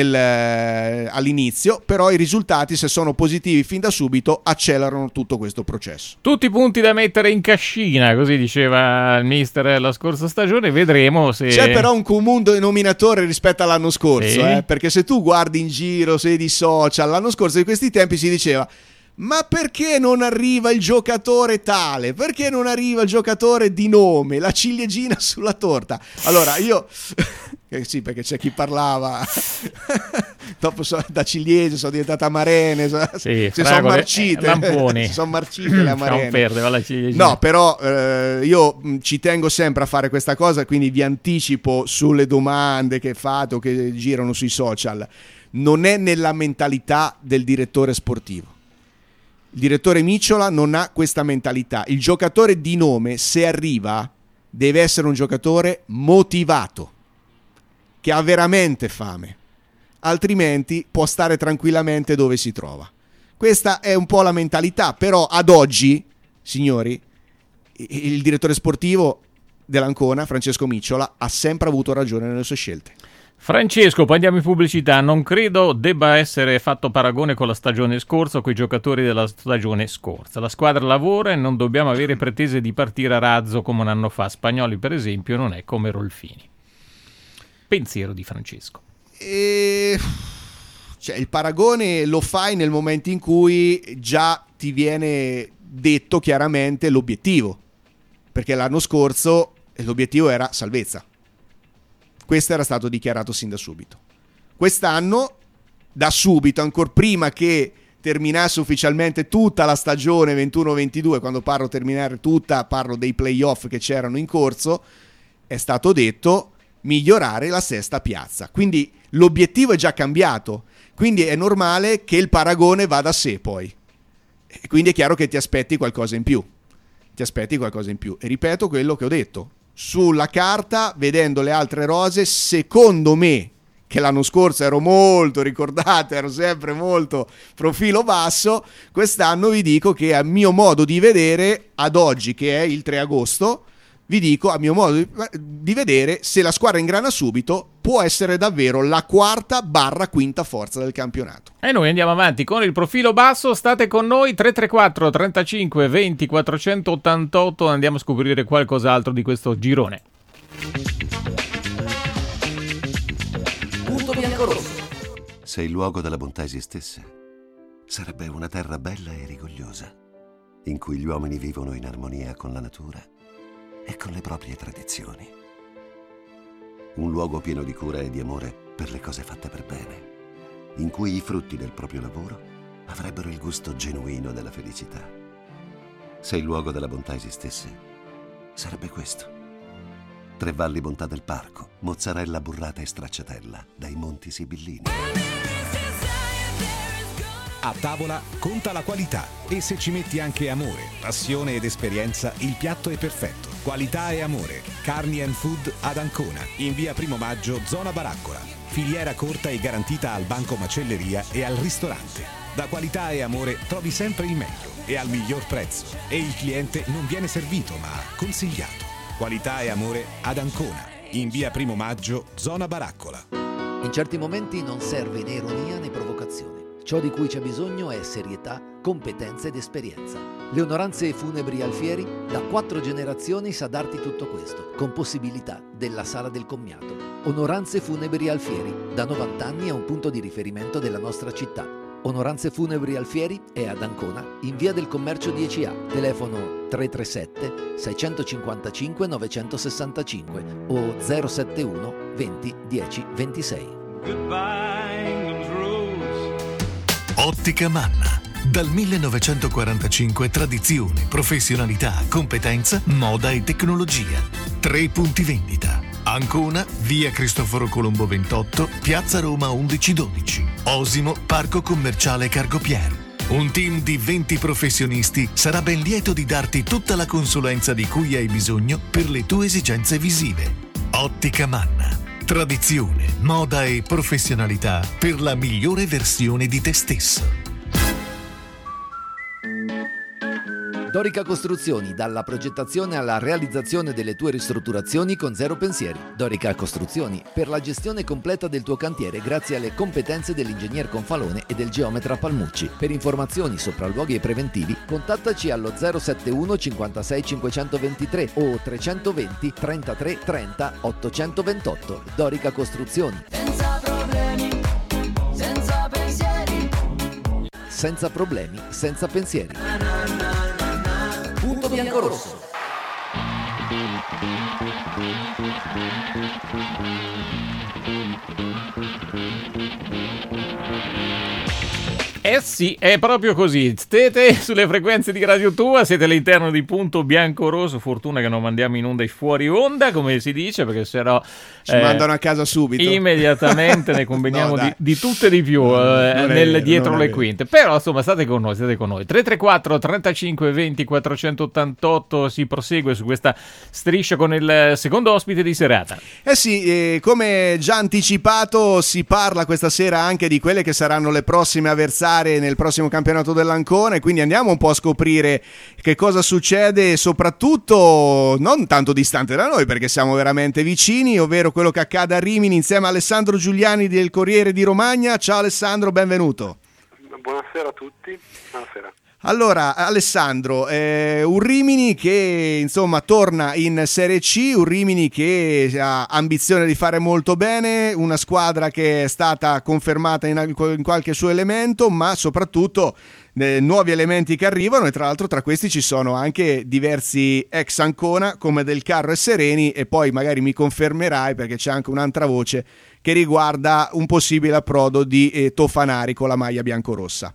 all'inizio, però i risultati, se sono positivi fin da subito, accelerano tutto questo processo. Tutti i punti da mettere in cascina, così diceva il mister la scorsa stagione. Vedremo se... C'è però un comune denominatore rispetto all'anno scorso, sì. Perché se tu guardi in giro, sei di social, l'anno scorso di questi tempi si diceva: ma perché non arriva il giocatore tale? Perché non arriva il giocatore di nome? La ciliegina sulla torta. Allora io... sì, perché c'è chi parlava dopo da ciliegie sono diventata marene, si sono marcite lamponi. Si sono marcite le amarene. Non perdeva la ciliegina. No, però io ci tengo sempre a fare questa cosa, quindi vi anticipo sulle domande che fate o che girano sui social. Non è nella mentalità del direttore sportivo. Il direttore Micciola non ha questa mentalità. Il giocatore di nome, se arriva, deve essere un giocatore motivato, che ha veramente fame, altrimenti può stare tranquillamente dove si trova. Questa è un po' la mentalità, però ad oggi, signori, il direttore sportivo dell'Ancona, Francesco Micciola, ha sempre avuto ragione nelle sue scelte. Francesco, poi andiamo in pubblicità. Non credo debba essere fatto paragone con la stagione scorsa o con i giocatori della stagione scorsa. La squadra lavora e non dobbiamo avere pretese di partire a razzo come un anno fa. Spagnoli, per esempio, non è come Rolfini. Pensiero di Francesco. Cioè, il paragone lo fai nel momento in cui già ti viene detto chiaramente l'obiettivo, perché l'anno scorso l'obiettivo era salvezza. Questo era stato dichiarato sin da subito. Quest'anno, da subito, ancora prima che terminasse ufficialmente tutta la stagione 21-22, quando parlo terminare tutta, parlo dei playoff che c'erano in corso, è stato detto migliorare la sesta piazza. Quindi l'obiettivo è già cambiato, quindi è normale che il paragone vada a sé poi. E quindi è chiaro che ti aspetti qualcosa in più. E ripeto quello che ho detto. Sulla carta, vedendo le altre rose, secondo me, che l'anno scorso ero molto, ricordate, ero sempre molto profilo basso, quest'anno vi dico che a mio modo di vedere, ad oggi che è il 3 agosto, vi dico a mio modo di vedere, se la squadra ingrana subito, può essere davvero la 4/5 forza del campionato. E noi andiamo avanti con il profilo basso. State con noi, 334 35 20 488. Andiamo a scoprire qualcos'altro di questo girone. Punto biancorosso. Se il luogo della bontà esistesse, sarebbe una terra bella e rigogliosa, in cui gli uomini vivono in armonia con la natura e con le proprie tradizioni. Un luogo pieno di cura e di amore per le cose fatte per bene, in cui i frutti del proprio lavoro avrebbero il gusto genuino della felicità. Se il luogo della bontà esistesse, sarebbe questo. Tre Valli Bontà del Parco, mozzarella burrata e stracciatella dai Monti Sibillini. A tavola conta la qualità e se ci metti anche amore, passione ed esperienza, il piatto è perfetto. Qualità e amore. Carni and Food ad Ancona, in via Primo Maggio, zona Baraccola. Filiera corta e garantita al banco macelleria e al ristorante. Da Qualità e amore trovi sempre il meglio e al miglior prezzo. E il cliente non viene servito, ma consigliato. Qualità e amore ad Ancona, in via Primo Maggio, zona Baraccola. In certi momenti non serve né ironia né provocazione. Ciò di cui c'è bisogno è serietà, competenza ed esperienza. Le Onoranze Funebri Alfieri da 4 generazioni sa darti tutto questo, con possibilità della sala del commiato. Onoranze Funebri Alfieri, da 90 anni è un punto di riferimento della nostra città. Onoranze Funebri Alfieri è ad Ancona, in via del Commercio 10A, telefono 337 655 965 o 071 20 10 26. Ottica Manna. Dal 1945 tradizione, professionalità, competenza, moda e tecnologia. 3 punti vendita. Ancona, via Cristoforo Colombo 28, piazza Roma 1112. Osimo, parco commerciale Cargopier. Un team di 20 professionisti sarà ben lieto di darti tutta la consulenza di cui hai bisogno per le tue esigenze visive. Ottica Manna. Tradizione, moda e professionalità per la migliore versione di te stesso. Dorica Costruzioni, dalla progettazione alla realizzazione delle tue ristrutturazioni con zero pensieri. Dorica Costruzioni, per la gestione completa del tuo cantiere grazie alle competenze dell'ingegner Confalone e del geometra Palmucci. Per informazioni, sopralluoghi e preventivi, contattaci allo 071 56 523 o 320 33 30 828. Dorica Costruzioni. Senza problemi, senza pensieri. Senza problemi, senza pensieri. Punto bianco-rosso. Eh sì, è proprio così. Siete sulle frequenze di Radio Tua, siete all'interno di Punto Bianco-Rosso. Fortuna che non mandiamo in onda i fuori onda, come si dice, perché sennò ci mandano a casa subito. Immediatamente ne combiniamo no, di tutte e di più dietro le quinte. Però insomma state con noi. 334 35 20 488, si prosegue su questa striscia con il secondo ospite di serata. Eh sì, come già anticipato si parla questa sera anche di quelle che saranno le prossime avversarie nel prossimo campionato dell'Ancona, e quindi andiamo un po' a scoprire che cosa succede, soprattutto non tanto distante da noi perché siamo veramente vicini, ovvero quello che accade a Rimini insieme a Alessandro Giuliani del Corriere di Romagna. Ciao Alessandro, benvenuto. Buonasera a tutti. Buonasera. Allora Alessandro, un Rimini che insomma torna in Serie C, un Rimini che ha ambizione di fare molto bene, una squadra che è stata confermata in qualche suo elemento, ma soprattutto nuovi elementi che arrivano, e tra l'altro tra questi ci sono anche diversi ex Ancona come Del Carro e Sereni, e poi magari mi confermerai perché c'è anche un'altra voce che riguarda un possibile approdo di Tofanari con la maglia biancorossa.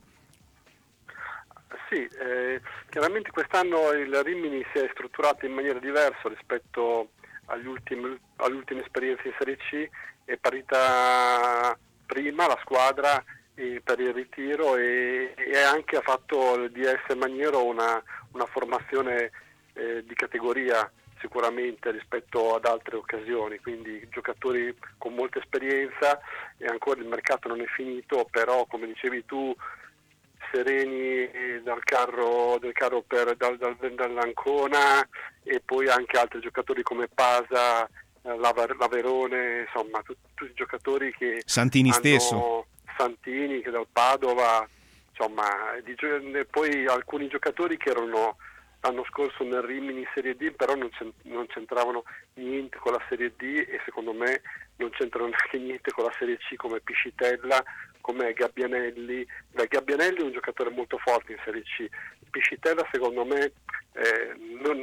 Sì, chiaramente quest'anno il Rimini si è strutturato in maniera diversa rispetto alle ultime esperienze in Serie C. È partita prima la squadra per il ritiro e anche ha fatto di S Maniero una formazione di categoria sicuramente rispetto ad altre occasioni, quindi giocatori con molta esperienza, e ancora il mercato non è finito, però come dicevi tu Sereni dal carro dall'Ancona, e poi anche altri giocatori come Pasa, Laverone, insomma tutti i giocatori che Santini stesso, Santini che dal Padova, insomma poi alcuni giocatori che erano l'anno scorso nel Rimini Serie D, però non c'entravano niente con la Serie D, e secondo me non c'entrano neanche niente con la Serie C, come Piscitella, come Gabbianelli. Gabbianelli è un giocatore molto forte in Serie C, Piscitella secondo me è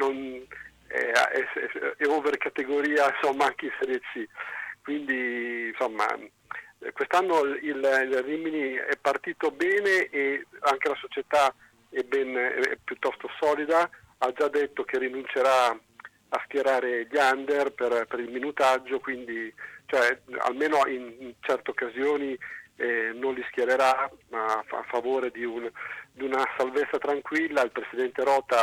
over categoria, insomma, anche in Serie C. Quindi insomma quest'anno il Rimini è partito bene, e anche la società è piuttosto solida. Ha già detto che rinuncerà a schierare gli under per il minutaggio, quindi almeno in certe occasioni non li schiererà, ma a favore di una salvezza tranquilla. Il presidente Rota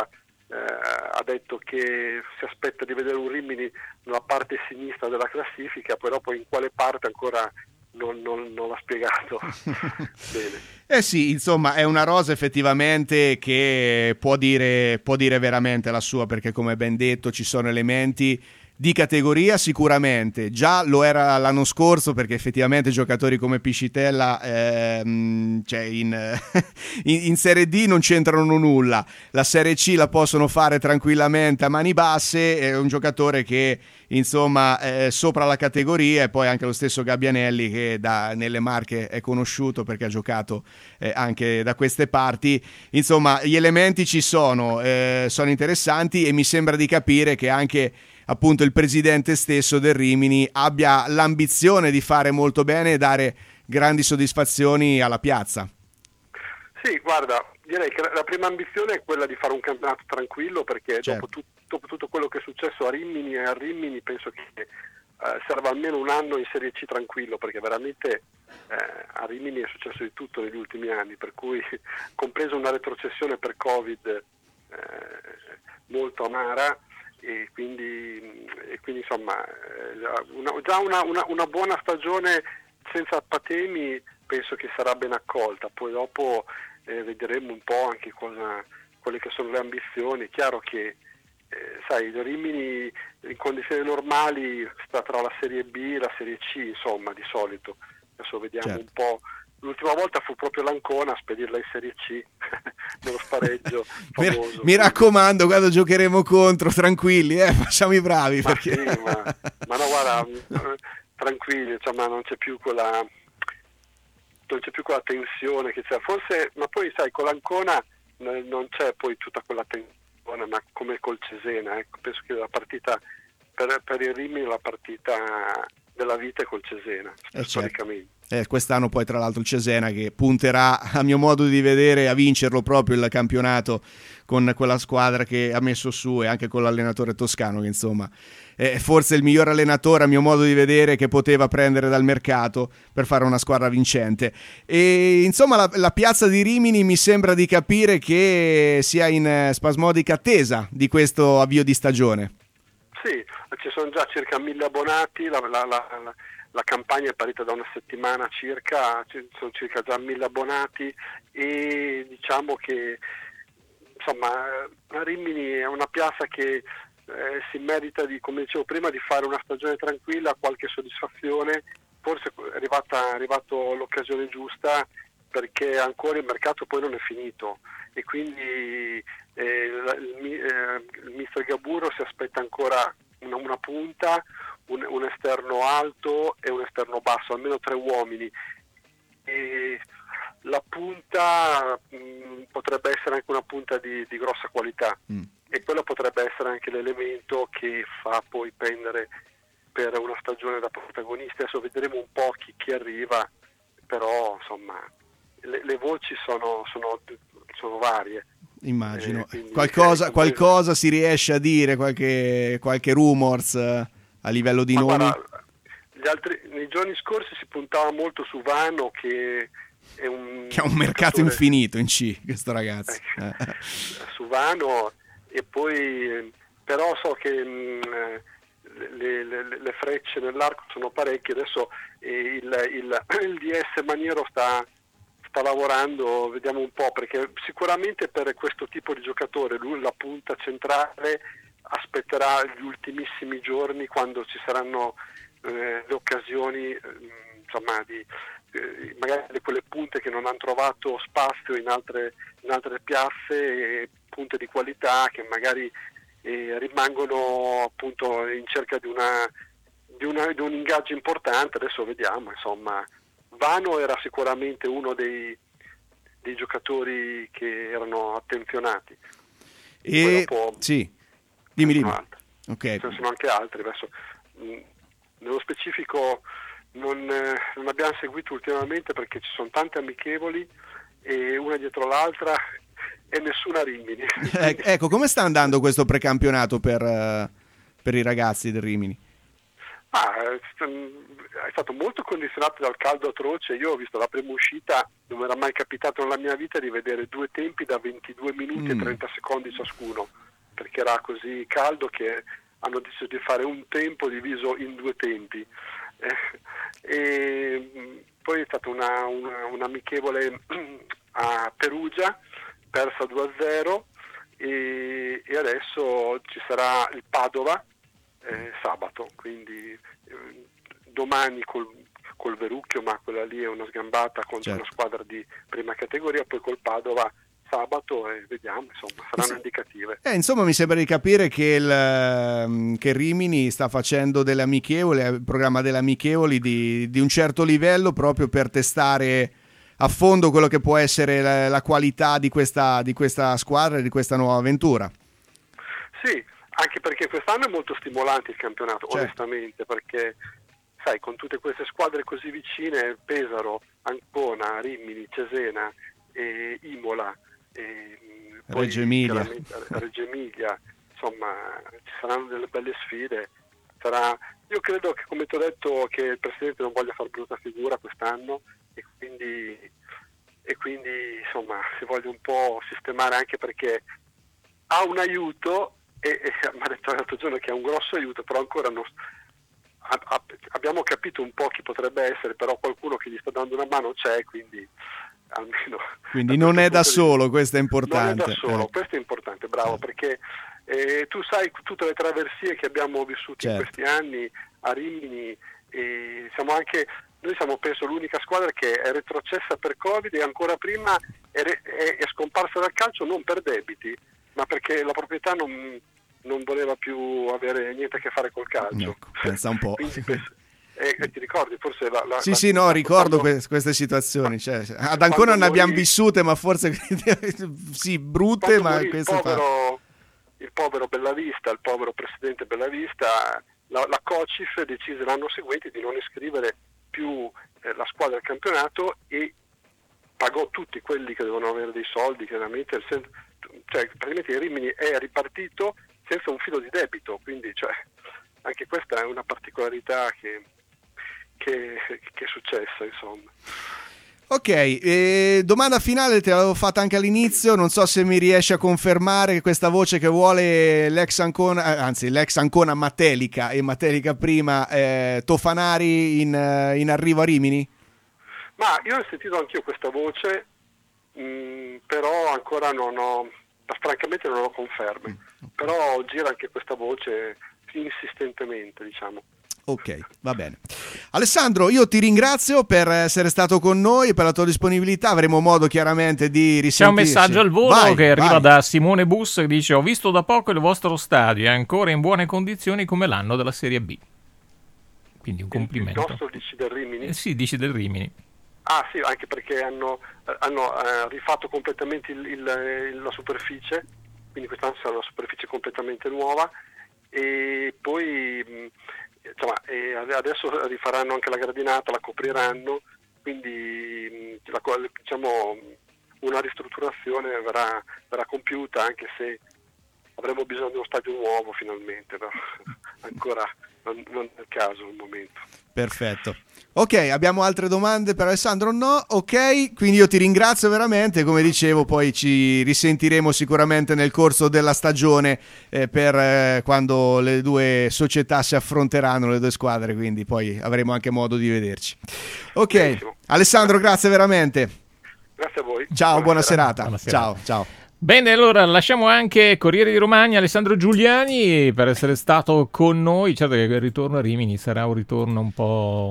ha detto che si aspetta di vedere un Rimini nella parte sinistra della classifica, poi dopo in quale parte ancora non l'ha spiegato bene. Sì, insomma, è una rosa effettivamente che può dire veramente la sua, perché come ben detto ci sono elementi di categoria sicuramente, già lo era l'anno scorso, perché effettivamente giocatori come Piscitella cioè in Serie D non c'entrano nulla, la Serie C la possono fare tranquillamente a mani basse, è un giocatore che insomma è sopra la categoria, e poi anche lo stesso Gabbianelli che nelle Marche è conosciuto perché ha giocato anche da queste parti. Insomma, gli elementi ci sono interessanti, e mi sembra di capire che anche appunto il presidente stesso del Rimini abbia l'ambizione di fare molto bene e dare grandi soddisfazioni alla piazza. Sì, guarda, direi che la prima ambizione è quella di fare un campionato tranquillo, perché certo, dopo tutto quello che è successo a Rimini e a Rimini penso che serva almeno un anno in Serie C tranquillo, perché veramente a Rimini è successo di tutto negli ultimi anni, per cui compreso una retrocessione per Covid molto amara, e quindi insomma una buona stagione senza patemi penso che sarà ben accolta. Poi dopo vedremo un po' anche quelle che sono le ambizioni. È chiaro che sai, il Rimini in condizioni normali sta tra la Serie B e la Serie C, insomma, di solito. Adesso vediamo un po'. L'ultima volta fu proprio l'Ancona a spedirla in Serie C nello spareggio famoso. Mi raccomando, quando giocheremo contro, tranquilli, facciamo i bravi. Ma perché... sì, ma no, guarda, tranquilli, insomma, non c'è più quella tensione che c'è. Forse, ma poi sai, con l'Ancona non c'è poi tutta quella tensione, ma come col Cesena, penso che la partita per il Rimini, la partita della vita è col Cesena, storicamente. Quest'anno poi tra l'altro il Cesena, che punterà a mio modo di vedere a vincerlo proprio il campionato con quella squadra che ha messo su, e anche con l'allenatore toscano, che insomma è forse il miglior allenatore a mio modo di vedere che poteva prendere dal mercato per fare una squadra vincente. E insomma la piazza di Rimini mi sembra di capire che sia in spasmodica attesa di questo avvio di stagione. Sì, ci sono già circa 1000 abbonati, la campagna è partita da una settimana circa, ci sono circa già 1000 abbonati, e diciamo che insomma Rimini è una piazza che si merita di, come dicevo prima, di fare una stagione tranquilla, qualche soddisfazione. Forse è arrivato l'occasione giusta, perché ancora il mercato poi non è finito, e quindi il mister Gaburo si aspetta ancora una punta, un esterno alto e un esterno basso, almeno 3 uomini, e la punta potrebbe essere anche una punta di grossa qualità, e quello potrebbe essere anche l'elemento che fa poi pendere per una stagione da protagonisti. Adesso vedremo un po' chi arriva, però insomma le voci sono varie. Immagino. Qualcosa si riesce a dire, qualche rumors a livello di nomi? Guarda, nei giorni scorsi si puntava molto su Vano, che è un mercato infinito in C, questo ragazzo. Su Vano, e poi però so che le frecce nell'arco sono parecchie. Adesso il DS Maniero sta lavorando, vediamo un po', perché sicuramente per questo tipo di giocatore lui, la punta centrale, aspetterà gli ultimissimi giorni, quando ci saranno le occasioni, insomma, magari quelle punte che non hanno trovato spazio in altre piazze, e punte di qualità che magari rimangono appunto in cerca di un ingaggio importante. Adesso vediamo, insomma. Vano era sicuramente uno dei giocatori che erano attenzionati. E dopo, sì, dimmi. Okay. Ce ne sono anche altri. Adesso, nello specifico non abbiamo seguito ultimamente, perché ci sono tante amichevoli e una dietro l'altra, e nessuna Rimini. Ecco, come sta andando questo precampionato per i ragazzi del Rimini? È stato molto condizionato dal caldo atroce. Io ho visto la prima uscita, non mi era mai capitato nella mia vita di vedere 2 tempi da 22 minuti e 30 secondi ciascuno. perché era così caldo che hanno deciso di fare un tempo diviso in 2 tempi. E poi è stata un amichevole a Perugia, persa 2-0, e adesso ci sarà il Padova sabato, quindi domani col Verrucchio, ma quella lì è una sgambata contro una squadra di prima categoria, poi col Padova sabato, e vediamo, insomma, saranno indicative. Insomma, mi sembra di capire che che Rimini sta facendo delle amichevoli, il programma delle amichevoli di un certo livello, proprio per testare a fondo quello che può essere la qualità di questa squadra e di questa nuova avventura. Sì, anche perché quest'anno è molto stimolante il campionato, onestamente, perché sai, con tutte queste squadre così vicine, Pesaro, Ancona, Rimini, Cesena, Imola, poi Reggio Emilia, insomma, ci saranno delle belle sfide. Io credo che, come ti ho detto, che il presidente non voglia far brutta figura quest'anno, e quindi insomma si voglia un po' sistemare, anche perché ha un aiuto, e mi ha detto l'altro giorno che ha un grosso aiuto, però ancora non abbiamo capito un po' chi potrebbe essere, però qualcuno che gli sta dando una mano c'è, quindi almeno... Quindi non è da solo, questo è importante. Non è da solo, questo è importante, bravo, perché tu sai tutte le traversie che abbiamo vissuto in questi anni a Rimini, e noi siamo penso l'unica squadra che è retrocessa per Covid, e ancora prima è scomparsa dal calcio non per debiti, ma perché la proprietà non voleva più avere niente a che fare col calcio. Ecco, pensa un po'. Quindi, ti ricordi forse ricordo queste situazioni, cioè, ad Ancona ne abbiamo vissute, ma forse sì, brutte, ma il povero Bellavista, il povero presidente Bellavista, la COCIF decise l'anno seguente di non iscrivere più la squadra al campionato, e pagò tutti quelli che devono avere dei soldi, chiaramente, praticamente il Rimini è ripartito senza un filo di debito, quindi anche questa è una particolarità che è successa, insomma. Ok, domanda finale, te l'avevo fatta anche all'inizio, non so se mi riesci a confermare che questa voce che vuole l'ex Ancona Matelica e Matelica prima, Tofanari in arrivo a Rimini? Ma io ho sentito anch'io questa voce, però ancora francamente non ho conferme, però gira anche questa voce insistentemente, diciamo. Ok, va bene. Alessandro, io ti ringrazio per essere stato con noi e per la tua disponibilità. Avremo modo chiaramente di risentirci. C'è un messaggio al volo che arriva da Simone Bus, che dice: ho visto da poco il vostro stadio, è ancora in buone condizioni come l'anno della Serie B. Quindi un complimento. Il nostro dici del Rimini? Sì, dici del Rimini. Ah sì, anche perché hanno rifatto completamente la superficie, quindi quest'anno sarà una superficie completamente nuova, e poi adesso rifaranno anche la gradinata, la copriranno, quindi una ristrutturazione verrà compiuta, anche se avremo bisogno di uno stadio nuovo finalmente, però ancora non è il caso al momento. Perfetto. Ok, abbiamo altre domande per Alessandro? No? Ok, quindi io ti ringrazio veramente, come dicevo poi ci risentiremo sicuramente nel corso della stagione per quando le due società si affronteranno, le due squadre, quindi poi avremo anche modo di vederci. Ok, benissimo. Alessandro, grazie veramente. Grazie a voi. Ciao, buona serata. Ciao. Bene, allora lasciamo anche Corriere di Romagna, Alessandro Giuliani, per essere stato con noi. Certo che il ritorno a Rimini sarà un ritorno un po'...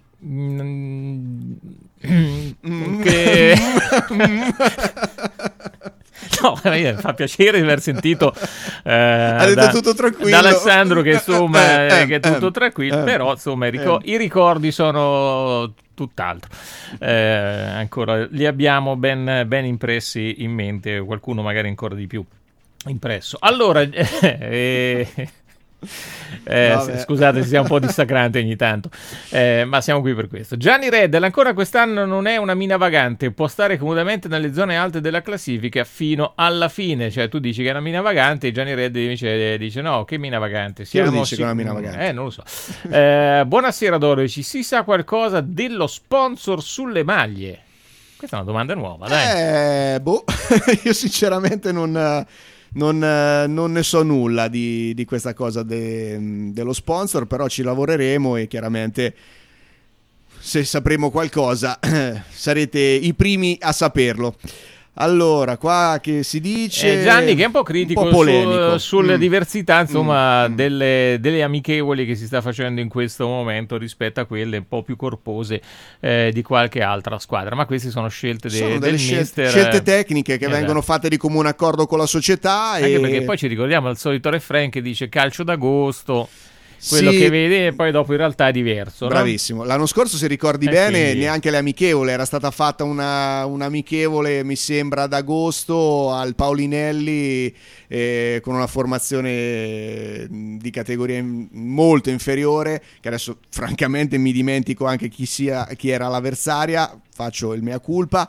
No, fa piacere di aver sentito ha detto tutto tranquillo da Alessandro, che insomma che è tutto tranquillo, però insomma i ricordi sono tutt'altro, ancora li abbiamo ben impressi in mente, qualcuno magari ancora di più impresso. Allora scusate, siamo un po' dissacranti ogni tanto, ma siamo qui per questo. Gianni Reddel ancora quest'anno non è una mina vagante, può stare comodamente nelle zone alte della classifica fino alla fine. Cioè tu dici che è una mina vagante e Gianni Reddel dice no, che mina vagante, siamo dice che è una mina vagante? Non lo so. Buonasera Dorici, si sa qualcosa dello sponsor sulle maglie? Questa è una domanda nuova, dai. Io sinceramente non non ne so nulla di questa cosa dello sponsor, però ci lavoreremo e chiaramente se sapremo qualcosa sarete i primi a saperlo. Allora, qua che si dice Gianni che è un po' critico polemico. sulle diversità, insomma, delle amichevoli che si sta facendo in questo momento rispetto a quelle un po' più corpose di qualche altra squadra, ma queste sono scelte sono del mister, scelte tecniche che vengono fatte di comune accordo con la società. Anche perché poi ci ricordiamo il solito refrain che dice calcio d'agosto, quello sì, che vede e poi dopo in realtà è diverso. Bravissimo, no? L'anno scorso, se ricordi bene, quindi neanche le amichevole, era stata fatta un'amichevole, mi sembra, ad agosto al Paulinelli, con una formazione di categoria molto inferiore, che adesso francamente mi dimentico anche chi era l'avversaria, faccio il mea culpa,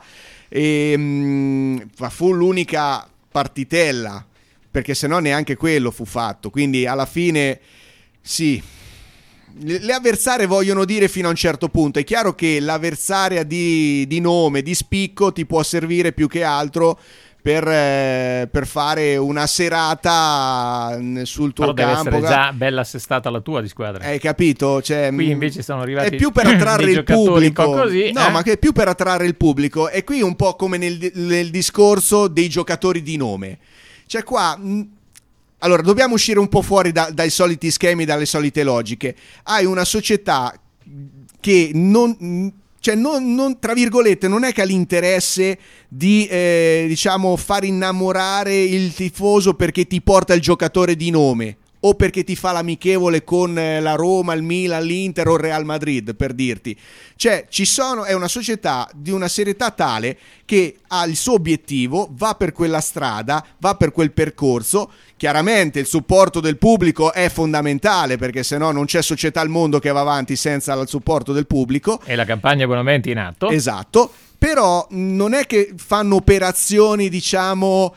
fu l'unica partitella, perché se no neanche quello fu fatto, quindi alla fine sì, le avversarie vogliono dire fino a un certo punto. È chiaro che l'avversaria di nome, di spicco, ti può servire più che altro per fare una serata sul tuo però campo. Deve essere già bella assestata la tua di squadra. Hai capito? Cioè, qui invece sono arrivati è più per attrarre il pubblico, così, no, ma che è più per attrarre il pubblico. E qui un po' come nel discorso dei giocatori di nome. Cioè qua... Allora, dobbiamo uscire un po' fuori dai soliti schemi, dalle solite logiche. Hai una società che non, tra virgolette, non è che ha l'interesse di diciamo far innamorare il tifoso perché ti porta il giocatore di nome o perché ti fa l'amichevole con la Roma, il Milan, l'Inter o il Real Madrid, per dirti. Cioè, è una società di una serietà tale che ha il suo obiettivo, va per quella strada, va per quel percorso. Chiaramente il supporto del pubblico è fondamentale, perché sennò non c'è società al mondo che va avanti senza il supporto del pubblico. E la campagna abbonamenti in atto. Esatto. Però non è che fanno operazioni, diciamo,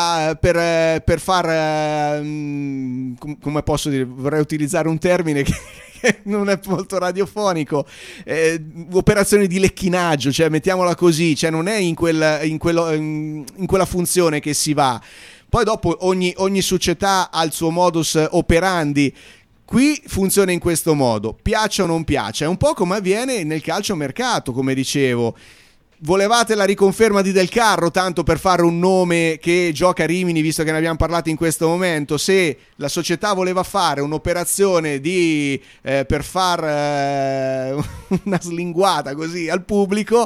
per far, come posso dire, vorrei utilizzare un termine che non è molto radiofonico, operazioni di lecchinaggio, cioè mettiamola così, cioè non è in quella funzione che si va. Poi dopo ogni società ha il suo modus operandi. Qui funziona in questo modo, piaccia o non piaccia, è un po' come avviene nel calciomercato, come dicevo. Volevate la riconferma di Del Carro, tanto per fare un nome che gioca a Rimini, visto che ne abbiamo parlato in questo momento. Se la società voleva fare un'operazione per far una slinguata così al pubblico,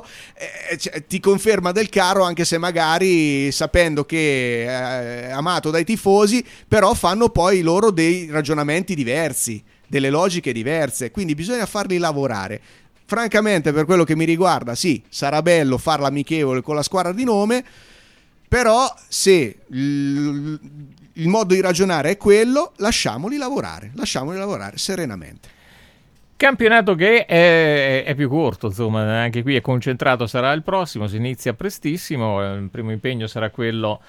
ti conferma Del Carro, anche se magari sapendo che è amato dai tifosi, però fanno poi loro dei ragionamenti diversi, delle logiche diverse, quindi bisogna farli lavorare. Francamente, per quello che mi riguarda, sì, sarà bello farla amichevole con la squadra di nome, però se il modo di ragionare è quello, lasciamoli lavorare serenamente. Campionato che è più corto, insomma, anche qui è concentrato, sarà il prossimo, si inizia prestissimo, il primo impegno sarà quello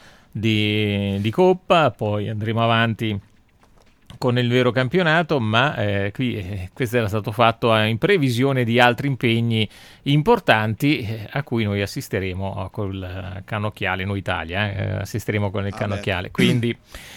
di Coppa, poi andremo avanti con il vero campionato, ma qui questo era stato fatto in previsione di altri impegni importanti a cui noi assisteremo col cannocchiale, noi Italia assisteremo con il cannocchiale, quindi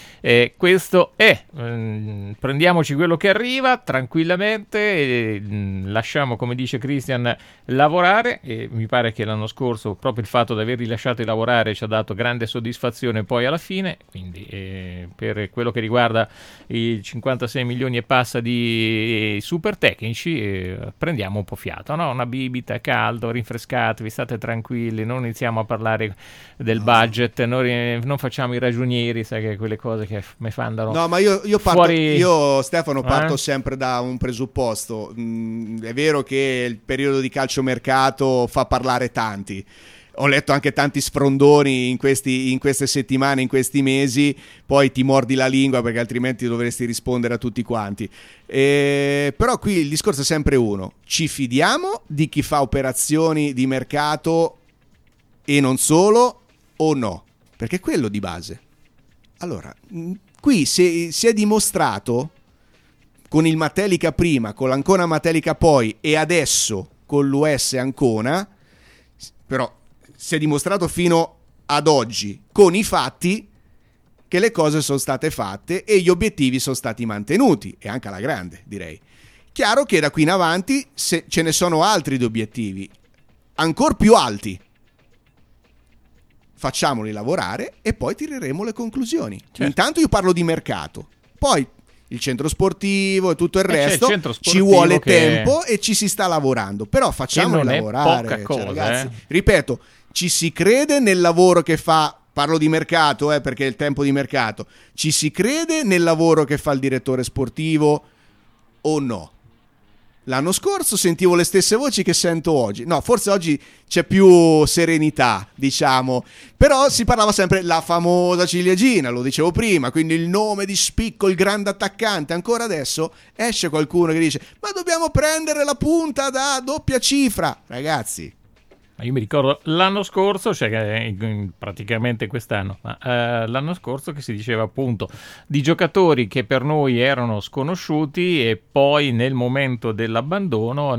questo è, prendiamoci quello che arriva tranquillamente, lasciamo, come dice Christian, lavorare, e mi pare che l'anno scorso proprio il fatto di averli lasciati lavorare ci ha dato grande soddisfazione poi alla fine, quindi per quello che riguarda i 56 milioni e passa di super tecnici, prendiamo un po' fiato, no? Una bibita, caldo, rinfrescatevi, state tranquilli, non iniziamo a parlare del budget, non facciamo i ragionieri, sai, che quelle cose che mi fanno. No, ma io Stefano parto sempre da un presupposto. È vero che il periodo di calciomercato fa parlare tanti. Ho letto anche tanti sfrondoni in queste settimane, in questi mesi, poi ti mordi la lingua perché altrimenti dovresti rispondere a tutti quanti. Però qui il discorso è sempre uno: ci fidiamo di chi fa operazioni di mercato e non solo, o no? Perché è quello di base. Allora, qui si è dimostrato con il Matelica prima, con l'Ancona Matelica poi e adesso con l'US Ancona, però si è dimostrato fino ad oggi con i fatti che le cose sono state fatte e gli obiettivi sono stati mantenuti, e anche alla grande, direi. Chiaro che da qui in avanti ce ne sono altri di obiettivi, ancora più alti. Facciamoli lavorare e poi tireremo le conclusioni. Certo. Intanto io parlo di mercato, poi il centro sportivo e tutto il resto ci vuole tempo e ci si sta lavorando, però facciamoli lavorare. Poca cosa, ragazzi, ripeto, ci si crede nel lavoro che fa, parlo di mercato perché è il tempo di mercato, ci si crede nel lavoro che fa il direttore sportivo o no? L'anno scorso sentivo le stesse voci che sento oggi. No, forse oggi c'è più serenità, diciamo. Però si parlava sempre la famosa ciliegina, lo dicevo prima, quindi il nome di spicco, il grande attaccante. Ancora adesso esce qualcuno che dice ma dobbiamo prendere la punta da doppia cifra. Ragazzi, io mi ricordo l'anno scorso, cioè praticamente quest'anno, ma l'anno scorso che si diceva appunto di giocatori che per noi erano sconosciuti e poi nel momento dell'abbandono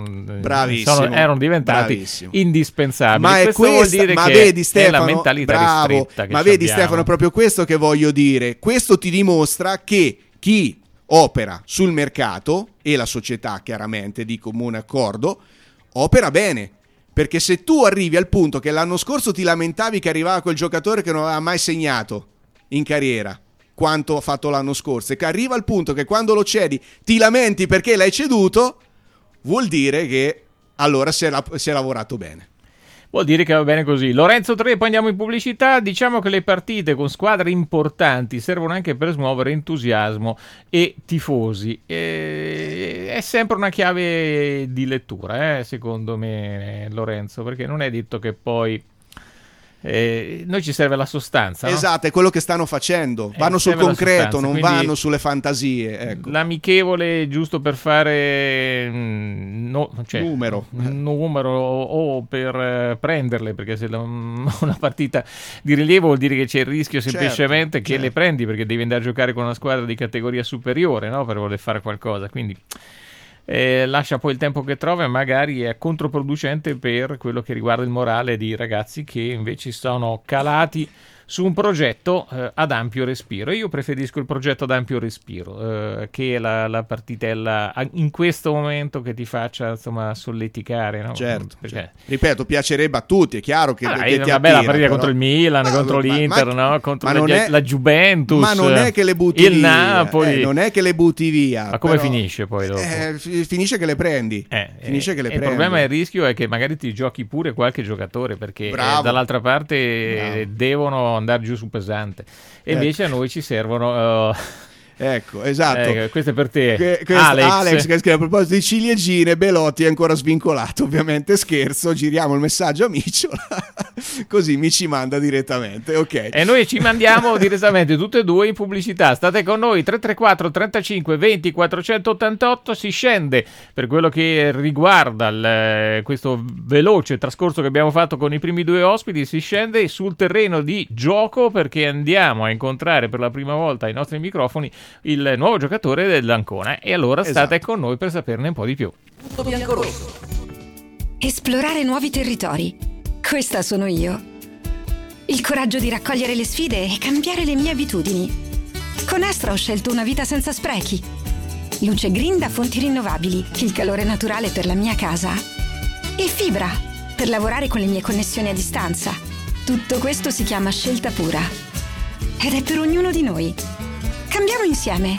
erano diventati indispensabili. Ma questo vuol dire che vedi, Stefano, è la mentalità ristretta che ma vedi abbiamo. Stefano, è proprio questo che voglio dire. Questo ti dimostra che chi opera sul mercato, e la società chiaramente di comune accordo, opera bene. Perché se tu arrivi al punto che l'anno scorso ti lamentavi che arrivava quel giocatore che non aveva mai segnato in carriera quanto ha fatto l'anno scorso, e che arriva al punto che quando lo cedi ti lamenti perché l'hai ceduto, vuol dire che allora si è lavorato bene. Vuol dire che va bene così. Lorenzo 3, poi andiamo in pubblicità. Diciamo che le partite con squadre importanti servono anche per smuovere entusiasmo e tifosi. È sempre una chiave di lettura, secondo me, Lorenzo, perché non è detto che poi noi ci serve la sostanza, no? Esatto, è quello che stanno facendo, vanno sul concreto, non vanno sulle fantasie, ecco. L'amichevole giusto per fare numero o per prenderle, perché se una partita di rilievo vuol dire che c'è il rischio semplicemente che le prendi perché devi andare a giocare con una squadra di categoria superiore, no? Per voler fare qualcosa, quindi lascia poi il tempo che trova e magari è controproducente per quello che riguarda il morale di ragazzi che invece sono calati su un progetto ad ampio respiro. Io preferisco il progetto ad ampio respiro che la partitella in questo momento che ti faccia insomma solleticare, no? Certo. Ripeto, piacerebbe a tutti, è chiaro che ti attira, una bella partita contro il Milan, contro l'Inter, no? Contro la Juventus, ma non è che le butti il via, Napoli, non è che le butti via. Ma come finisce poi dopo? Finisce che le prendi. Finisce che le prendi. Il problema e il rischio è che magari ti giochi pure qualche giocatore perché dall'altra parte devono andare giù su pesante e invece a noi ci servono ecco, esatto, questo è per te, Alex che scrive a proposito di ciliegine, Belotti è ancora svincolato, ovviamente scherzo, giriamo il messaggio a Micciola così mi ci manda direttamente, ok, e noi ci mandiamo direttamente tutte e due in pubblicità. State con noi 334 35 20 488. Si scende per quello che riguarda questo veloce trascorso che abbiamo fatto con i primi due ospiti, si scende sul terreno di gioco perché andiamo a incontrare per la prima volta ai nostri microfoni il nuovo giocatore dell'Ancona, e allora state con noi per saperne un po' di più. Punto bianco-rosso. Esplorare nuovi territori. Questa sono io. Il coraggio di raccogliere le sfide e cambiare le mie abitudini. Con Astra ho scelto una vita senza sprechi. Luce green da fonti rinnovabili, il calore naturale per la mia casa. E fibra, per lavorare con le mie connessioni a distanza. Tutto questo si chiama scelta pura. Ed è per ognuno di noi. Cambiamo insieme.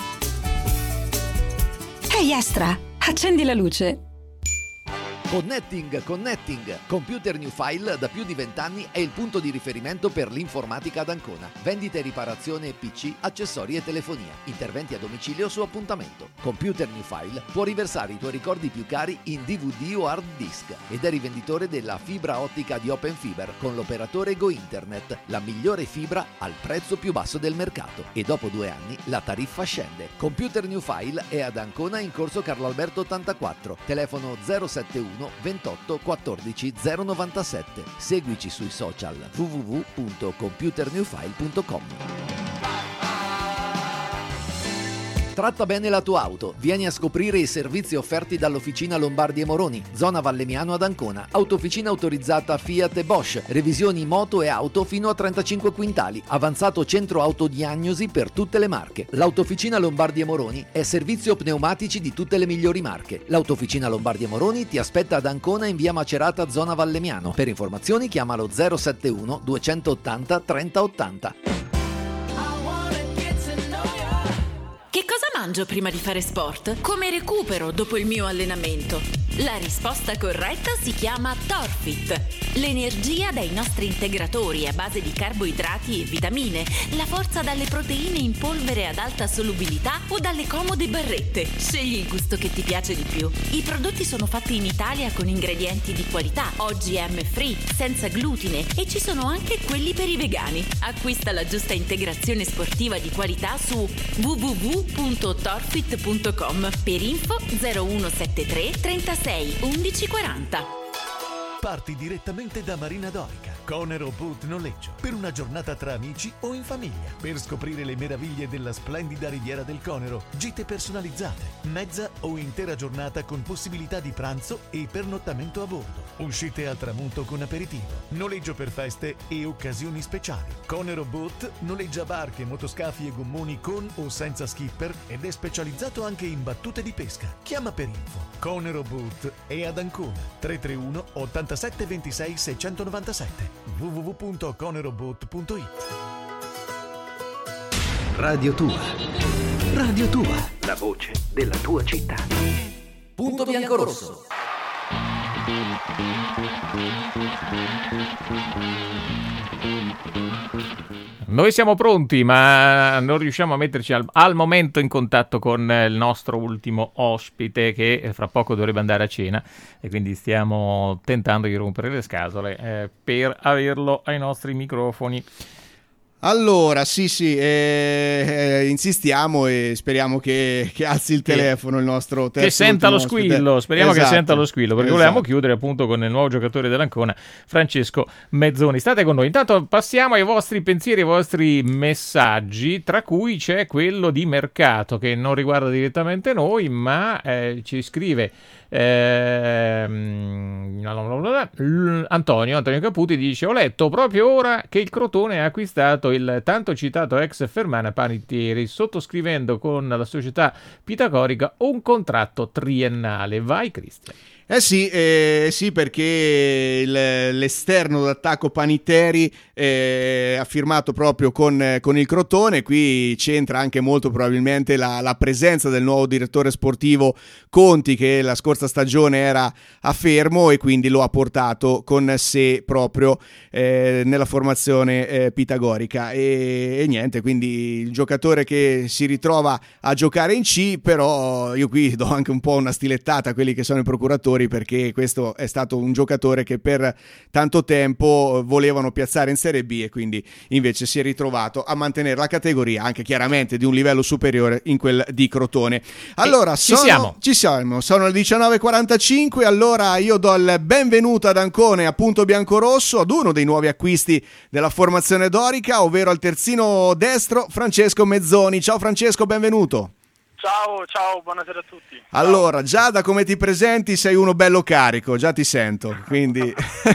Ehi Astra, accendi la luce. Connecting. Computer New File da più di 20 anni è il punto di riferimento per l'informatica ad Ancona. Vendita e riparazione PC, accessori e telefonia. Interventi a domicilio su appuntamento. Computer New File può riversare i tuoi ricordi più cari in DVD o hard disk ed è rivenditore della fibra ottica di Open Fiber con l'operatore Go Internet, la migliore fibra al prezzo più basso del mercato. E dopo 2 anni la tariffa scende. Computer New File è ad Ancona in corso Carlo Alberto 84, telefono 071 28 14 097. Seguici sui social www.computernewfile.com. Tratta bene la tua auto. Vieni a scoprire i servizi offerti dall'Officina Lombardi e Moroni, zona Valemiano ad Ancona. Autofficina autorizzata Fiat e Bosch. Revisioni moto e auto fino a 35 quintali. Avanzato centro autodiagnosi per tutte le marche. L'Autofficina Lombardi e Moroni è servizio pneumatici di tutte le migliori marche. L'Autofficina Lombardi e Moroni ti aspetta ad Ancona in via Macerata, zona Vallemiano. Per informazioni chiamalo 071 280 3080. Che cosa mangio prima di fare sport? Come recupero dopo il mio allenamento? La risposta corretta si chiama Torfit. L'energia dai nostri integratori a base di carboidrati e vitamine, la forza dalle proteine in polvere ad alta solubilità o dalle comode barrette. Scegli il gusto che ti piace di più. I prodotti sono fatti in Italia con ingredienti di qualità, OGM free, senza glutine e ci sono anche quelli per i vegani. Acquista la giusta integrazione sportiva di qualità su www.torfit.com. Per info 0173 36 11 40. Parti direttamente da Marina Dorica, Conero Boat Noleggio, per una giornata tra amici o in famiglia, per scoprire le meraviglie della splendida riviera del Conero, gite personalizzate, mezza o intera giornata con possibilità di pranzo e pernottamento a bordo, uscite al tramonto con aperitivo, noleggio per feste e occasioni speciali. Conero Boat noleggia barche, motoscafi e gommoni con o senza skipper ed è specializzato anche in battute di pesca. Chiama per info. Conero Boat è ad Ancona, 331 87 26 697, www.coneroboat.it. Radio Tua. Radio Tua. La voce della tua città. Punto bianco-rosso. Noi siamo pronti, ma non riusciamo a metterci al momento in contatto con il nostro ultimo ospite, che fra poco dovrebbe andare a cena, e quindi stiamo tentando di rompere le scatole per averlo ai nostri microfoni. Allora, sì, insistiamo e speriamo che alzi il telefono il nostro terzo che senta lo ospite. squillo, speriamo Esatto, che senta lo squillo, perché esatto. volevamo chiudere appunto con il nuovo giocatore dell'Ancona, Francesco Mezzoni. State con noi, intanto passiamo ai vostri pensieri, ai vostri messaggi, tra cui c'è quello di mercato che non riguarda direttamente noi, ma ci scrive Antonio Caputi, dice: ho letto proprio ora che il Crotone ha acquistato il tanto citato ex Fermana Panettieri, sottoscrivendo con la società pitagorica un contratto triennale. Vai Cristian. Sì, perché l'esterno d'attacco Paniteri ha firmato proprio con il Crotone. Qui c'entra anche molto probabilmente la presenza del nuovo direttore sportivo Conti, che la scorsa stagione era a Fermo e quindi lo ha portato con sé proprio nella formazione pitagorica. E niente, quindi il giocatore che si ritrova a giocare in C, però io qui do anche un po' una stilettata a quelli che sono i procuratori, perché questo è stato un giocatore che per tanto tempo volevano piazzare in Serie B e quindi invece si è ritrovato a mantenere la categoria, anche chiaramente di un livello superiore in quel di Crotone. Allora, ci siamo, sono le 19:45, allora io do il benvenuto ad Ancona e a Punto Biancorosso ad uno dei nuovi acquisti della formazione dorica, ovvero al terzino destro Francesco Mezzoni. Ciao Francesco, benvenuto. Ciao, buonasera a tutti. Allora, già da come ti presenti sei uno bello carico, già ti sento, quindi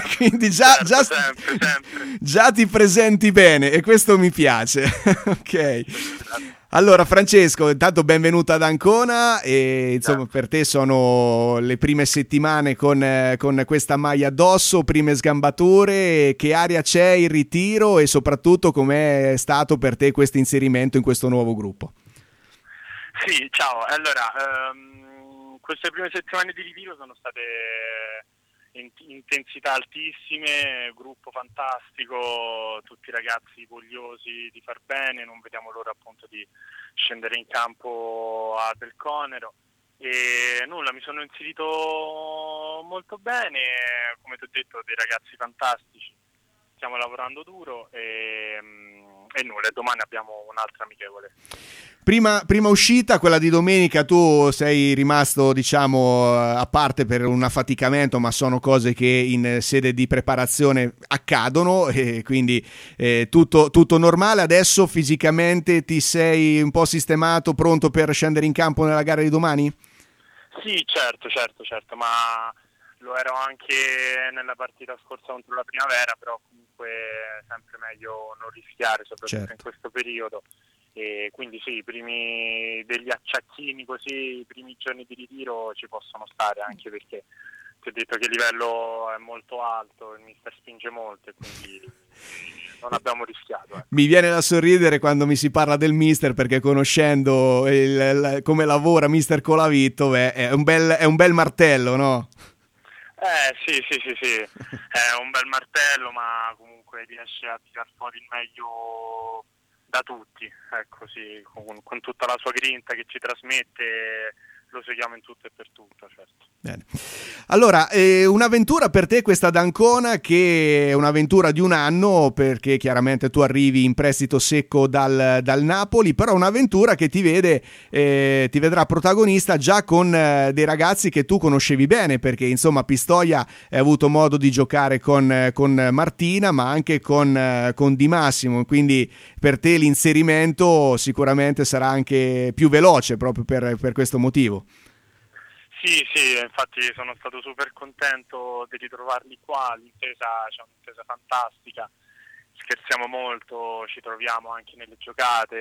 già ti presenti bene e questo mi piace. Ok. Allora Francesco, intanto benvenuto ad Ancona e insomma per te sono le prime settimane con questa maglia addosso, prime sgambature, che aria c'è il ritiro e soprattutto com'è stato per te questo inserimento in questo nuovo gruppo? Sì, ciao. Allora, queste prime settimane di ritiro sono state intensità altissime, gruppo fantastico, tutti ragazzi vogliosi di far bene, non vediamo l'ora appunto di scendere in campo a Del Conero e nulla, mi sono inserito molto bene, come ti ho detto, dei ragazzi fantastici, stiamo lavorando duro e nulla, domani abbiamo un'altra amichevole. Prima uscita, quella di domenica, tu sei rimasto, diciamo, a parte per un affaticamento, ma sono cose che in sede di preparazione accadono, e quindi tutto normale. Adesso fisicamente ti sei un po' sistemato, pronto per scendere in campo nella gara di domani? Sì, certo, ma lo ero anche nella partita scorsa contro la Primavera, però comunque è sempre meglio non rischiare, soprattutto in questo periodo. E quindi sì, i primi degli acciacchini così, i primi giorni di ritiro ci possono stare, anche perché ti ho detto che il livello è molto alto, il mister spinge molto e quindi non abbiamo rischiato. Mi viene da sorridere quando mi si parla del mister, perché conoscendo come lavora mister Colavito, è un bel martello, no? Sì, è un bel martello, ma comunque riesce a tirar fuori il meglio da tutti, ecco, sì, con tutta la sua grinta che ci trasmette, lo seguiamo in tutto e per tutto, certo. Bene. Allora, un'avventura per te questa ad Ancona, che è un'avventura di un anno, perché chiaramente tu arrivi in prestito secco dal Napoli, però un'avventura che ti vedrà protagonista già con dei ragazzi che tu conoscevi bene, perché insomma Pistoia hai avuto modo di giocare con Martina, ma anche con Di Massimo, quindi per te l'inserimento sicuramente sarà anche più veloce proprio per questo motivo. Sì, infatti sono stato super contento di ritrovarli qua, c'è un'intesa fantastica, scherziamo molto, ci troviamo anche nelle giocate,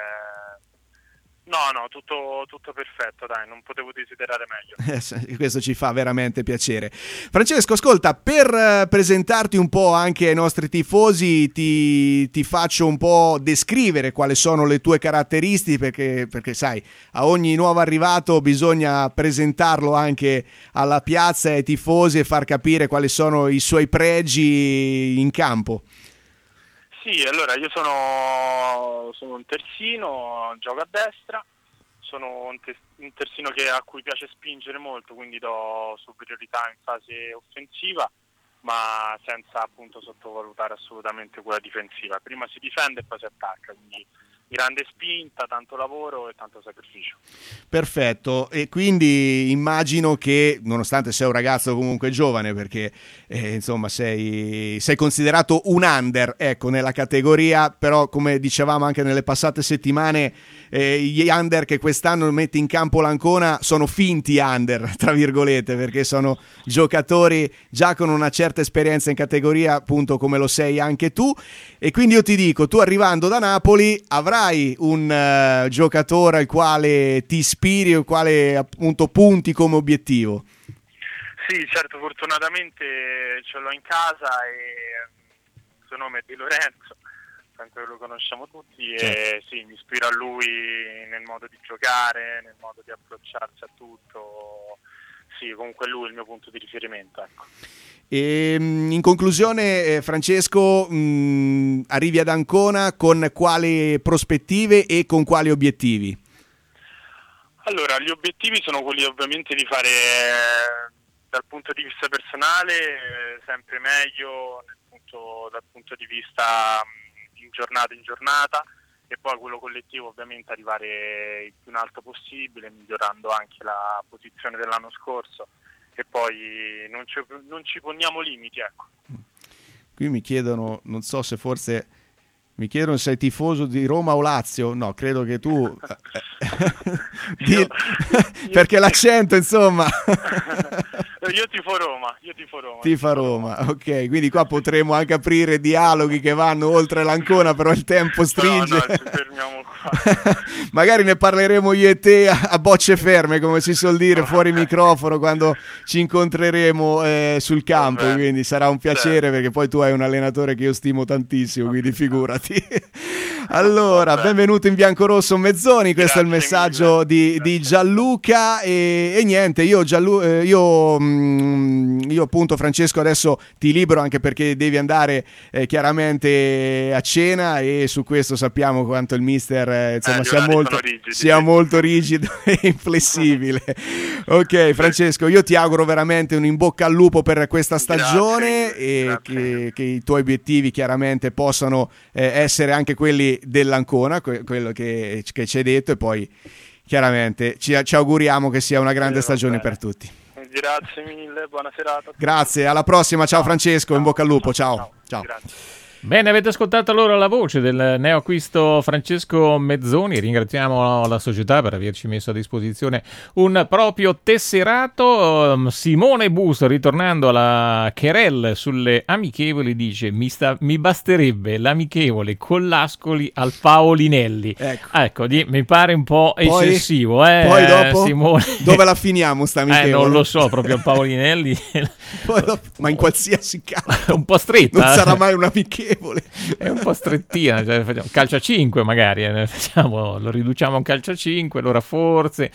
no, tutto perfetto, dai, non potevo desiderare meglio. Questo ci fa veramente piacere. Francesco, ascolta, per presentarti un po' anche ai nostri tifosi, ti faccio un po' descrivere quali sono le tue caratteristiche, perché sai, a ogni nuovo arrivato bisogna presentarlo anche alla piazza e ai tifosi e far capire quali sono i suoi pregi in campo. Sì, allora io sono un terzino, gioco a destra, sono un terzino a cui piace spingere molto, quindi do superiorità in fase offensiva, ma senza appunto sottovalutare assolutamente quella difensiva. Prima si difende e poi si attacca, quindi grande spinta, tanto lavoro e tanto sacrificio. Perfetto, e quindi immagino che, nonostante sei un ragazzo comunque giovane, perché insomma sei considerato un under, ecco, nella categoria, però come dicevamo anche nelle passate settimane, gli under che quest'anno metti in campo l'Ancona sono finti under, tra virgolette, perché sono giocatori già con una certa esperienza in categoria, appunto come lo sei anche tu, e quindi io ti dico, tu arrivando da Napoli avrai un giocatore al quale ti ispiri o al quale appunto punti come obiettivo. Sì, certo, fortunatamente ce l'ho in casa e il suo nome è Di Lorenzo, penso che lo conosciamo tutti, e sì, mi ispiro a lui nel modo di giocare, nel modo di approcciarsi a tutto. Sì, comunque lui è il mio punto di riferimento, ecco. E in conclusione, Francesco, arrivi ad Ancona con quali prospettive e con quali obiettivi? Allora, gli obiettivi sono quelli ovviamente di fare dal punto di vista personale sempre meglio, dal punto di vista in giornata, e poi quello collettivo ovviamente arrivare il più in alto possibile, migliorando anche la posizione dell'anno scorso, e poi non ci poniamo limiti, ecco. Qui mi chiedono, non so se forse mi chiedono se sei tifoso di Roma o Lazio. No, credo che tu perché l'accento, insomma. Io tifo Roma. Tifa Roma, ok, quindi qua potremo anche aprire dialoghi che vanno oltre l'Ancona, però il tempo stringe. No, ci fermiamo qua. Magari ne parleremo io e te a bocce ferme, come si suol dire, fuori microfono, quando ci incontreremo sul campo. Quindi sarà un piacere, perché poi tu hai un allenatore che io stimo tantissimo, quindi figurati. Allora, benvenuto in Biancorosso Mezzoni, questo è il messaggio di Gianluca e niente, io appunto Francesco adesso ti libero anche perché devi andare chiaramente a cena e su questo sappiamo quanto il mister insomma sia molto rigido e inflessibile. Ok Francesco, io ti auguro veramente un in bocca al lupo per questa stagione e che i tuoi obiettivi chiaramente possano essere anche quelli dell'Ancona, quello che ci hai detto, e poi chiaramente ci auguriamo che sia una grande stagione per tutti. Grazie mille, buona serata. Grazie, alla prossima, ciao Francesco, in bocca al lupo, ciao. Grazie. Bene, avete ascoltato allora la voce del neoacquisto Francesco Mezzoni. Ringraziamo la società per averci messo a disposizione un proprio tesserato. Simone Busto, ritornando alla querelle sulle amichevoli, dice: mi basterebbe l'amichevole con l'Ascoli al Paolinelli. Ecco, mi pare un po' eccessivo. Poi dopo, Simone, dove la finiamo sta amichevole? Non lo so, proprio al Paolinelli. Ma in qualsiasi caso un po' stretta. Non sarà mai un amichevole. È un po' strettina, cioè facciamo calcio a 5 magari, lo riduciamo a un calcio a 5, allora forse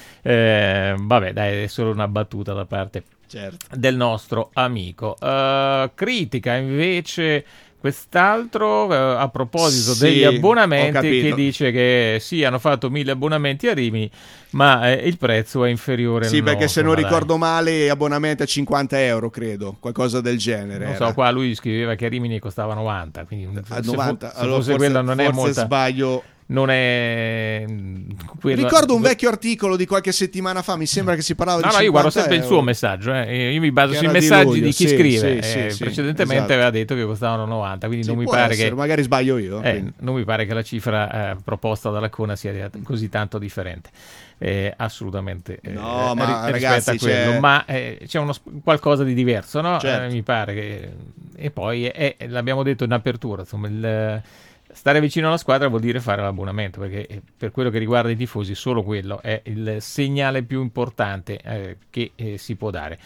vabbè dai, è solo una battuta da parte del nostro amico. Critica invece quest'altro a proposito degli abbonamenti, che dice che sì, hanno fatto 1000 abbonamenti a Rimini, ma il prezzo è inferiore. Sì, perché se non ricordo male, abbonamenti a 50 euro, credo, qualcosa del genere. Non so, qua lui scriveva che a Rimini costava 90, quindi a 90. Se fosse quello non è molta... sbaglio. Non è quello... Ricordo un vecchio articolo di qualche settimana fa, mi sembra che si parlava di 50 io guardo sempre euro. il suo messaggio, io mi baso sui messaggi di chi scrive. Precedentemente esatto. Aveva detto che costavano 90, quindi non mi può pare essere, che magari sbaglio io. Non mi pare che la cifra proposta dalla Cona sia così tanto differente. Assolutamente no, ma rispetto ragazzi, a quello, ma c'è qualcosa di diverso, no? Certo. Mi pare che... E poi l'abbiamo detto in apertura, insomma, stare vicino alla squadra vuol dire fare l'abbonamento, perché per quello che riguarda i tifosi solo quello è il segnale più importante che si può dare.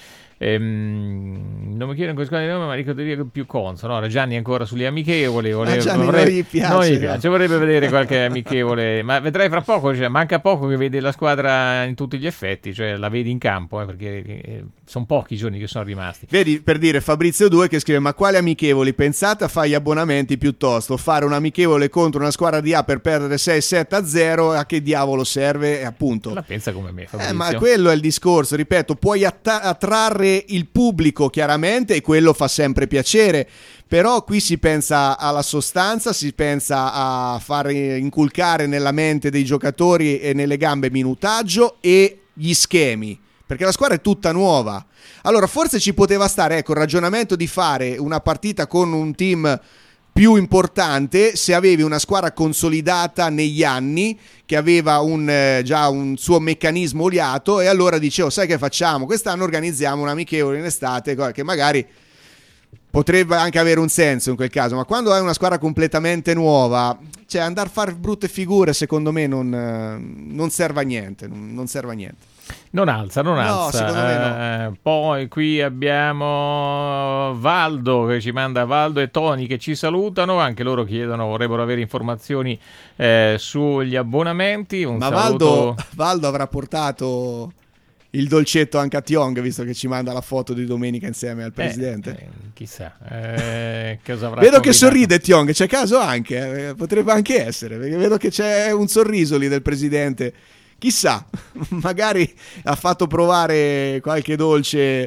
Non mi chiedo in questo caso, ma ricorderia più consono. No, Gianni ancora sugli amichevoli. Non gli piace, vorrebbe vedere qualche amichevole, ma vedrai fra poco, cioè, manca poco che vedi la squadra in tutti gli effetti, cioè la vedi in campo, perché sono pochi i giorni che sono rimasti. Vedi, per dire, Fabrizio 2 che scrive: ma quali amichevoli? Pensate a fare gli abbonamenti piuttosto. Fare un amichevole contro una squadra di A per perdere 6-7-0, a che diavolo serve? Appunto. La pensa come me, Fabrizio. Ma quello è il discorso, ripeto, puoi attrarre il pubblico chiaramente e quello fa sempre piacere, però qui si pensa alla sostanza, si pensa a far inculcare nella mente dei giocatori e nelle gambe minutaggio e gli schemi, perché la squadra è tutta nuova. Allora forse ci poteva stare, il ragionamento di fare una partita con un team più importante se avevi una squadra consolidata negli anni, che aveva già un suo meccanismo oliato, e allora dicevo, sai che facciamo? Quest'anno organizziamo un amichevole in estate, che magari potrebbe anche avere un senso in quel caso, ma quando hai una squadra completamente nuova, cioè andare a fare brutte figure secondo me non serve a niente, non serve a niente. Non alza. No, secondo me no. Poi qui abbiamo Valdo che ci manda, Valdo e Tony che ci salutano, anche loro vorrebbero avere informazioni sugli abbonamenti. Ma saluto... Valdo avrà portato il dolcetto anche a Tiong, visto che ci manda la foto di domenica insieme al presidente. Chissà cosa avrà. Vedo che sorride Tiong, c'è caso anche, potrebbe anche essere, perché vedo che c'è un sorriso lì del presidente. Chissà, magari ha fatto provare qualche dolce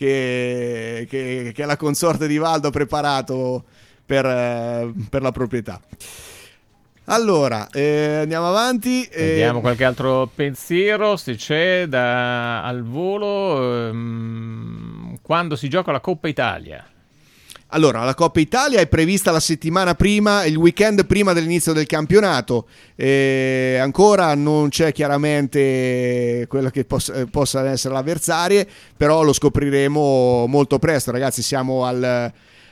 che la consorte di Valdo ha preparato per la proprietà. Allora, andiamo avanti. Vediamo qualche altro pensiero, se c'è al volo. Quando si gioca la Coppa Italia? Allora, la Coppa Italia è prevista la settimana prima, il weekend prima dell'inizio del campionato. Ancora non c'è chiaramente quello che possa essere l'avversario, però lo scopriremo molto presto, ragazzi. Siamo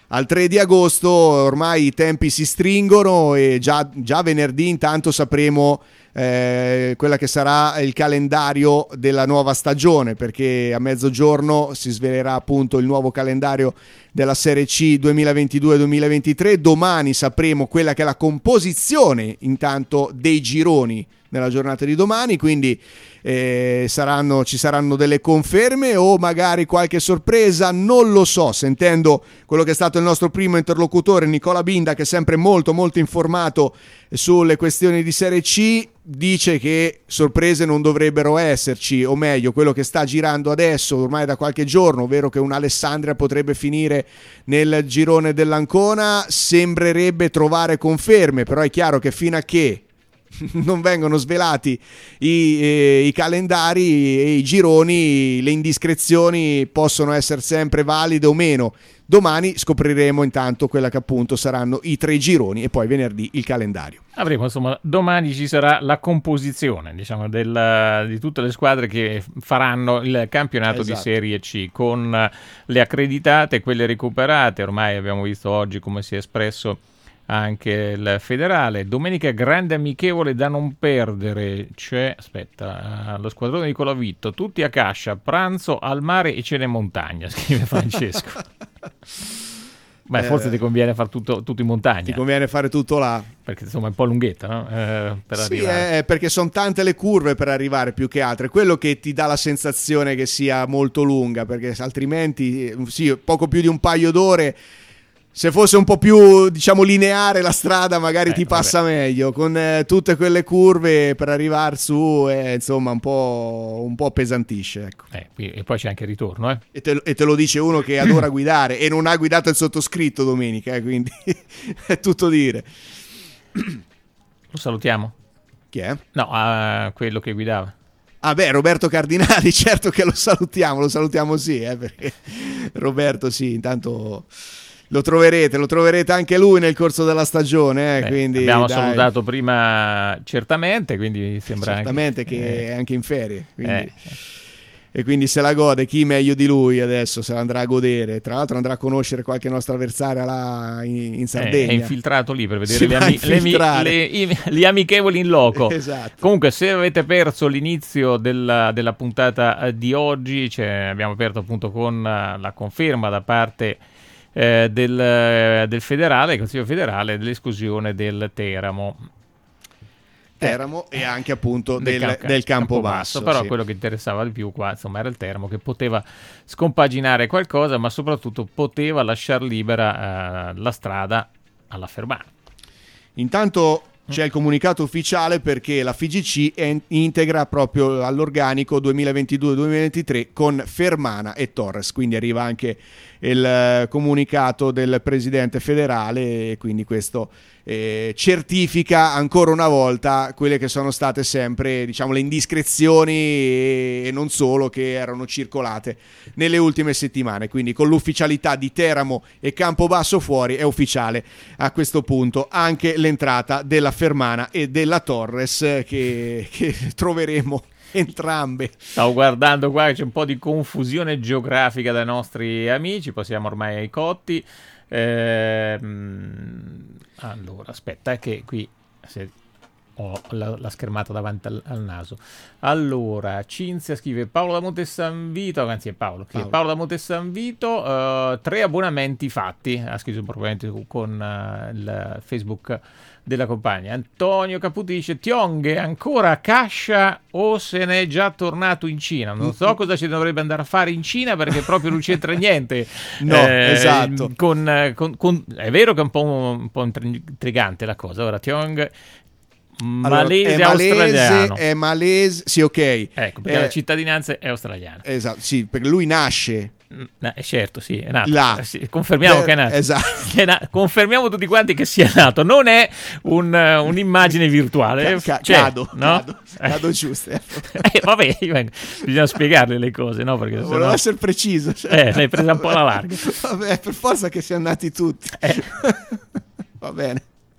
al 3 di agosto. Ormai i tempi si stringono e già venerdì intanto sapremo quella che sarà il calendario della nuova stagione, perché a mezzogiorno si svelerà appunto il nuovo calendario della Serie C 2022-2023. Domani sapremo quella che è la composizione intanto dei gironi nella giornata di domani, quindi ci saranno delle conferme o magari qualche sorpresa, non lo so. Sentendo quello che è stato il nostro primo interlocutore Nicola Binda, che è sempre molto molto informato sulle questioni di Serie C, dice che sorprese non dovrebbero esserci, o meglio quello che sta girando adesso ormai da qualche giorno, ovvero che un Alessandria potrebbe finire nel girone dell'Ancona, sembrerebbe trovare conferme, però è chiaro che fino a che non vengono svelati i calendari e i gironi, le indiscrezioni possono essere sempre valide o meno. Domani scopriremo intanto quella che appunto saranno i 3 gironi e poi venerdì il calendario. Avremo, insomma, domani ci sarà la composizione, diciamo, di tutte le squadre che faranno il campionato di Serie C, con le accreditate, quelle recuperate. Ormai abbiamo visto oggi come si è espresso anche il federale. Domenica grande amichevole da non perdere, c'è, lo squadrone di Colavitto, tutti a Cascia, pranzo al mare e cena in montagna, scrive Francesco. Beh, forse ti conviene fare tutto in montagna. Ti conviene fare tutto là. Perché insomma è un po' lunghetta, no? Per arrivare. Perché sono tante le curve per arrivare più che altre. Quello che ti dà la sensazione che sia molto lunga, perché altrimenti poco più di un paio d'ore. Se fosse un po' più, diciamo, lineare la strada, magari ti passa meglio. Con tutte quelle curve per arrivare su, insomma, un po' pesantisce. Ecco. E poi c'è anche il ritorno. E te lo dice uno che adora guidare e non ha guidato il sottoscritto domenica, quindi è tutto dire. Lo salutiamo? Chi è? No, quello che guidava. Ah beh, Roberto Cardinali, certo che lo salutiamo sì, perché Roberto sì, intanto... Lo troverete anche lui nel corso della stagione. Quindi, abbiamo salutato prima, certamente, quindi sembra certamente anche, che è anche in ferie. Quindi, e quindi se la gode, chi meglio di lui adesso se la andrà a godere. Tra l'altro andrà a conoscere qualche nostra avversaria là in Sardegna. È infiltrato lì per vedere gli amichevoli in loco. Esatto. Comunque, se avete perso l'inizio della puntata di oggi, abbiamo aperto appunto con la conferma da parte del federale, il Consiglio federale, dell'esclusione del Teramo e anche appunto del Campobasso. Però quello che interessava di più qua, insomma, era il Teramo, che poteva scompaginare qualcosa, ma soprattutto poteva lasciar libera la strada alla Fermana. Intanto c'è il comunicato ufficiale, perché la FIGC integra proprio all'organico 2022-2023 con Fermana e Torres, quindi arriva anche il comunicato del presidente federale e quindi questo certifica ancora una volta quelle che sono state sempre, diciamo, le indiscrezioni e non solo che erano circolate nelle ultime settimane. Quindi con l'ufficialità di Teramo e Campobasso fuori è ufficiale a questo punto anche l'entrata della Fermana e della Torres che troveremo entrambe. Stavo guardando qua, c'è un po' di confusione geografica dai nostri amici, passiamo ormai ai cotti. Allora, aspetta, che qui ho la schermata davanti al naso. Allora, Cinzia scrive: Paolo da Monte San Vito, anzi è Paolo da Monte San Vito, 3 abbonamenti fatti, ha scritto probabilmente con il Facebook della compagna. Antonio Caputi dice: Tiong è ancora a Cascia o se ne è già tornato in Cina? Non so cosa ci dovrebbe andare a fare in Cina, perché proprio non c'entra niente. No, esatto. È vero che è un po' intrigante la cosa. Ora Tiong australiano. È malese, sì, ok. Ecco, perché la cittadinanza è australiana. Esatto, sì, perché lui nasce. Certo, sì, è nato. Là. Sì, confermiamo che è nato. Esatto. Confermiamo tutti quanti che sia nato. Non è un'immagine virtuale. Cado giusto. Vabbè, bisogna spiegarle le cose, no? Perché volevo essere preciso. L'hai presa un po' alla larga. Vabbè, per forza che siano nati tutti. Eh. Va bene.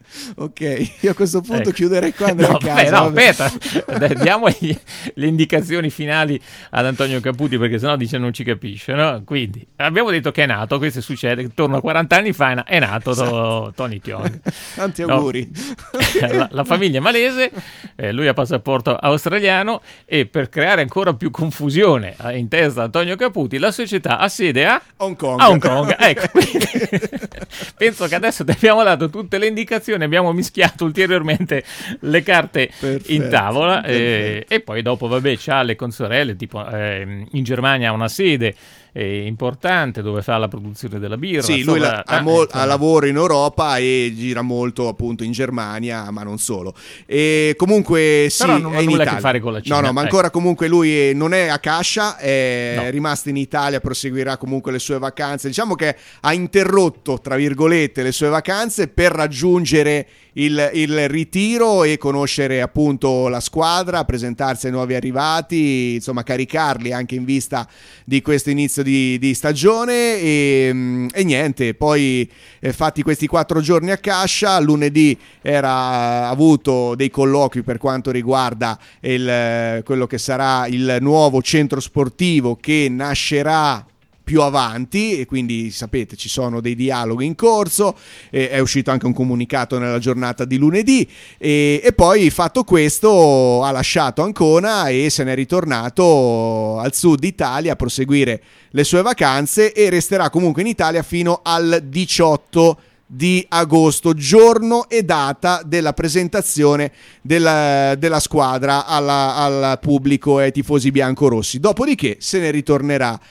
Ok, io a questo punto Ecco. chiuderei qua, andrei a casa. No, vabbè. aspetta, dai, diamo le indicazioni finali ad Antonio Caputi, perché sennò dice non ci capisce, no? Quindi abbiamo detto che è nato, questo succede, intorno a 40 anni fa è nato Tony Tiong. Tanti auguri. La famiglia è malese, lui ha passaporto australiano, e per creare ancora più confusione in testa a Antonio Caputi, la società ha sede a Hong Kong. A Hong Kong. Ecco, quindi, penso che adesso ti abbiamo dato tutte le indicazioni, abbiamo mischiato ulteriormente le carte in tavola, e poi dopo vabbè c'ha le consorelle, tipo in Germania ha una sede importante dove fa la produzione della birra. Sì, lui ha lavoro in Europa e gira molto appunto in Germania, ma non solo. E comunque sì, però non è ha in nulla Italia. a che fare con la Cina. No, ma ancora comunque lui non è a Cascia, è rimasto in Italia, proseguirà comunque le sue vacanze. Diciamo che ha interrotto, tra virgolette, le sue vacanze per raggiungere il ritiro e conoscere appunto la squadra, presentarsi ai nuovi arrivati, insomma caricarli anche in vista di questo inizio di stagione e niente, poi fatti questi 4 giorni a Cascia, lunedì era avuto dei colloqui per quanto riguarda quello che sarà il nuovo centro sportivo che nascerà più avanti, e quindi sapete ci sono dei dialoghi in corso, è uscito anche un comunicato nella giornata di lunedì e poi fatto questo ha lasciato Ancona e se n'è ritornato al sud Italia a proseguire le sue vacanze e resterà comunque in Italia fino al 18 di agosto, giorno e data della presentazione della squadra al pubblico e ai tifosi biancorossi. Dopodiché se ne ritornerà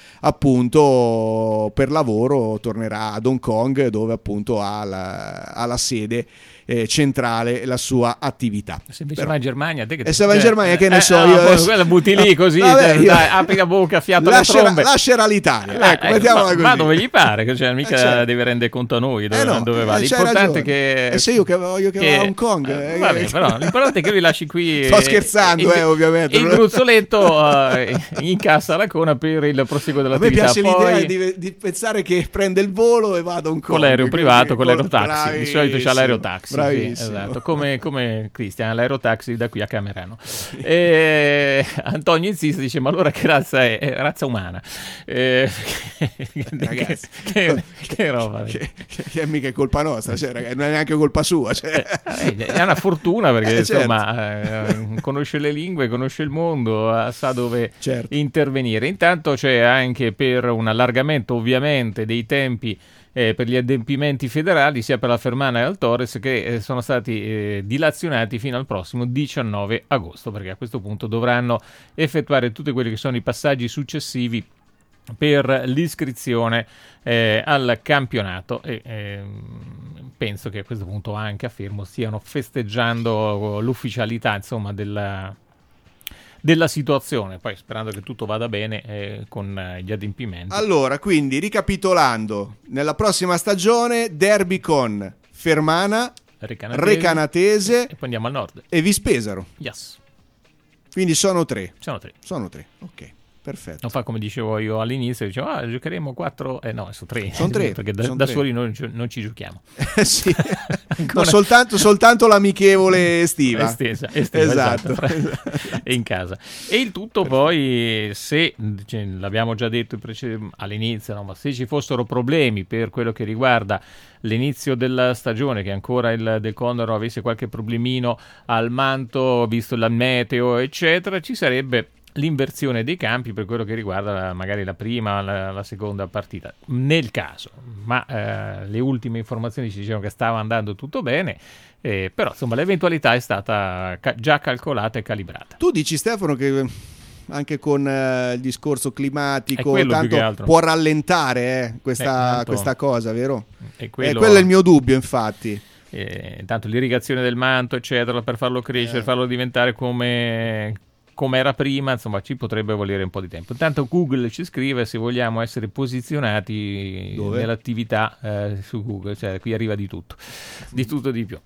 appunto per lavoro, tornerà ad Hong Kong dove appunto ha la sede centrale la sua attività. Se invece va in Germania, te che e se va in Germania che ne so io adesso... quella butti lì così, vabbè, dai, apri la bocca, fiato le trombe, lascerà l'Italia, ecco, mettiamola così. Ma dove gli pare, che cioè, mica deve rendere conto a noi dove va. L'importante è che se io che voglio che vada a Hong Kong vabbè, però l'importante è che lui lasci qui sto scherzando ovviamente il gruzzoletto incassa la cona per il proseguo dell'attività. A me piace l'idea di pensare che prende il volo e vado a Hong Kong con l'aereo privato, con l'aerotaxi, di solito c'ha l'aerotaxi. Bravissimo. Sì, esatto, come Cristian, l'aerotaxi da qui a Camerano. E Antonio insiste, dice: ma allora che razza è razza umana? Ragazzi, che roba, che è mica colpa nostra, cioè, ragazzi, non è neanche colpa sua, cioè. È una fortuna perché insomma conosce le lingue, conosce il mondo, sa dove intervenire. Intanto c'è anche per un allargamento ovviamente dei tempi per gli adempimenti federali sia per la Fermana e al Torres che sono stati dilazionati fino al prossimo 19 agosto, perché a questo punto dovranno effettuare tutti quelli che sono i passaggi successivi per l'iscrizione al campionato e penso che a questo punto anche a Fermo stiano festeggiando l'ufficialità insomma della situazione, poi sperando che tutto vada bene con gli adempimenti. Allora, quindi ricapitolando, nella prossima stagione derby con Fermana, Recanatese e poi andiamo al nord e Vispesaro. Yes. Quindi sono tre, ok. Perfetto. Non fa come dicevo io all'inizio, dicevo giocheremo 4, no, sono 3. Sono 3. Perché da soli non ci giochiamo. Sì. No, soltanto l'amichevole estiva. Esatto. E in casa. E il tutto poi, se l'abbiamo già detto all'inizio, no, ma se ci fossero problemi per quello che riguarda l'inizio della stagione, che ancora il Del Condor avesse qualche problemino al manto, visto la meteo, eccetera, ci sarebbe l'inversione dei campi per quello che riguarda magari la prima, la seconda partita nel caso, ma le ultime informazioni ci dicevano che stava andando tutto bene, però insomma l'eventualità è stata già calcolata e calibrata. Tu dici, Stefano, che anche con il discorso climatico tanto può rallentare questa cosa, vero? Quello è il mio dubbio, infatti. Tanto l'irrigazione del manto eccetera, per farlo crescere, farlo diventare come era prima, insomma ci potrebbe volere un po' di tempo. Intanto Google ci scrive se vogliamo essere posizionati nell'attività su Google, cioè qui arriva di tutto di più.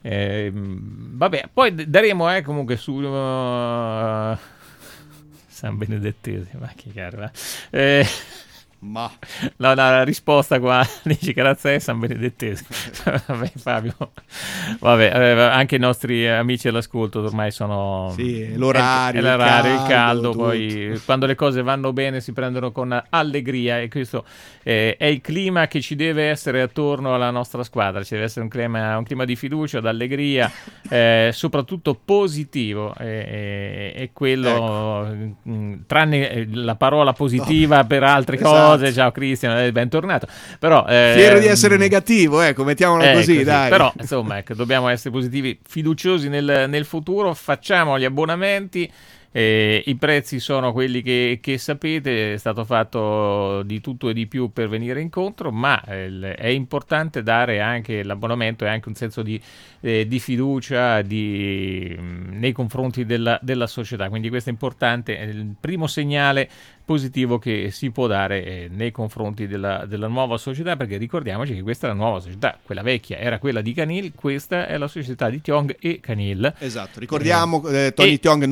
Vabbè, poi daremo comunque su San Benedettese, ma che caro, Ma la risposta qua dici grazie a San Benedettese. Vabbè, Fabio, vabbè, anche i nostri amici all'ascolto ormai sono l'orario, il caldo, tutto. poi quando le cose vanno bene si prendono con allegria, e questo è il clima che ci deve essere attorno alla nostra squadra. Ci deve essere un clima di fiducia, d'allegria, soprattutto positivo, e quello, tranne la parola positiva per altre cose. Ciao Cristian, bentornato. Però fiero di essere negativo, mettiamolo così, dai. Però insomma, dobbiamo essere positivi, fiduciosi nel futuro. Facciamo gli abbonamenti. I prezzi sono quelli che sapete, è stato fatto di tutto e di più per venire incontro, ma è importante dare anche l'abbonamento e anche un senso di fiducia nei confronti della società. Quindi questo è importante, è il primo segnale positivo che si può dare nei confronti della nuova società, perché ricordiamoci che questa è la nuova società, quella vecchia era quella di Canil, questa è la società di Tiong e Canil. Esatto, ricordiamo Tony Tiong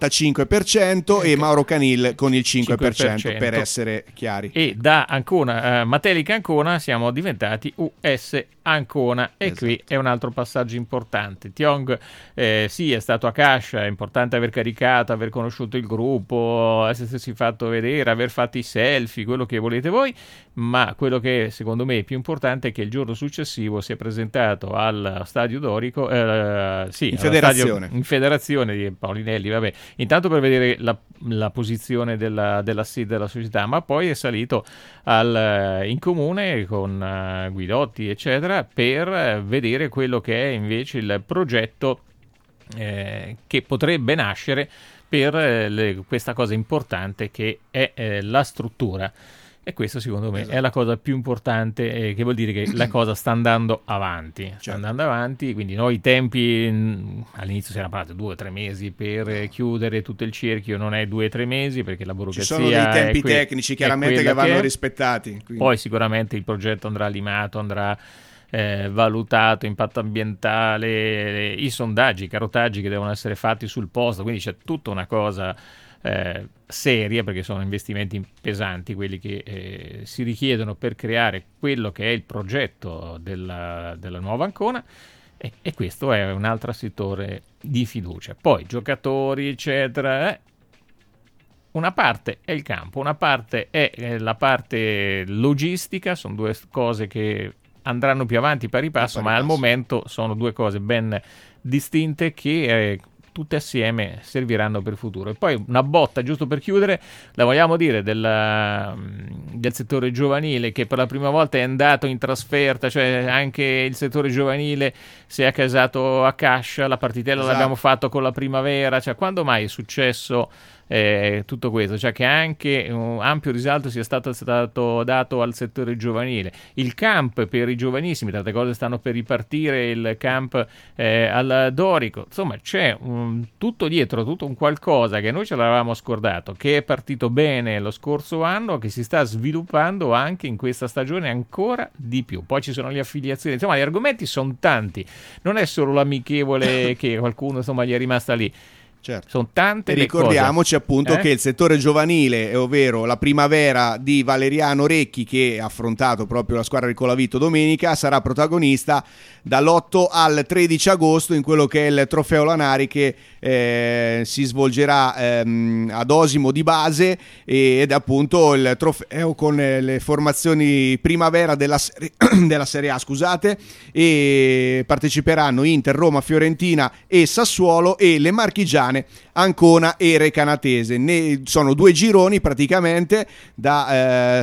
95% e Mauro Canil con il 5%, per essere chiari. E da Ancona, Matelica Ancona, siamo diventati US Ancona, e esatto. Qui è un altro passaggio importante. Tiong sì, è stato a Cascia, è importante aver caricato, aver conosciuto il gruppo, essersi fatto vedere, aver fatto i selfie, quello che volete voi, ma quello che secondo me è più importante è che il giorno successivo si è presentato al Stadio Dorico, in federazione di Paulinelli, vabbè, intanto per vedere la posizione della sede della società, ma poi è salito in comune con Guidotti eccetera, per vedere quello che è invece il progetto che potrebbe nascere per questa cosa importante che è la struttura. E questo secondo me è la cosa più importante, che vuol dire che la cosa sta andando avanti. Sta andando avanti, quindi noi i tempi, all'inizio si era parlato 2 o 3 mesi per chiudere tutto il cerchio, non è 2 o 3 mesi perché la burocrazia... Ci sono dei tempi tecnici chiaramente che vanno rispettati. Quindi. Poi sicuramente il progetto andrà limato, andrà valutato, impatto ambientale, i sondaggi, i carotaggi che devono essere fatti sul posto, quindi c'è tutta una cosa seria, perché sono investimenti pesanti quelli che si richiedono per creare quello che è il progetto della nuova Ancona, e questo è un altro settore di fiducia. Poi giocatori eccetera, una parte è il campo, una parte è la parte logistica, sono due cose che andranno più avanti pari passo, ma al momento sono due cose ben distinte che tutte assieme serviranno per il futuro. E poi una botta, giusto per chiudere, la vogliamo dire, del settore giovanile, che per la prima volta è andato in trasferta, cioè anche il settore giovanile si è accasato a Cascia, la partitella l'abbiamo fatto con la Primavera, cioè quando mai è successo tutto questo, cioè che anche un ampio risalto sia stato dato al settore giovanile, il camp per i giovanissimi, tante cose stanno per ripartire, il camp al Dorico, insomma c'è tutto dietro, tutto un qualcosa che noi ce l'avevamo scordato, che è partito bene lo scorso anno, che si sta sviluppando anche in questa stagione ancora di più. Poi ci sono le affiliazioni, insomma gli argomenti sono tanti, non è solo l'amichevole che qualcuno insomma gli è rimasta lì. Certo. Sono tante e ricordiamoci cose. Appunto che il settore giovanile, ovvero la Primavera di Valeriano Recchi, che ha affrontato proprio la squadra di Colavito domenica, sarà protagonista dall'8 al 13 agosto in quello che è il Trofeo Lanari, che si svolgerà ad Osimo di base, ed appunto il trofeo con le formazioni Primavera della Serie A, scusate, e parteciperanno Inter, Roma, Fiorentina e Sassuolo, e le marchigiane Ancona e Recanatese. Sono 2 gironi praticamente da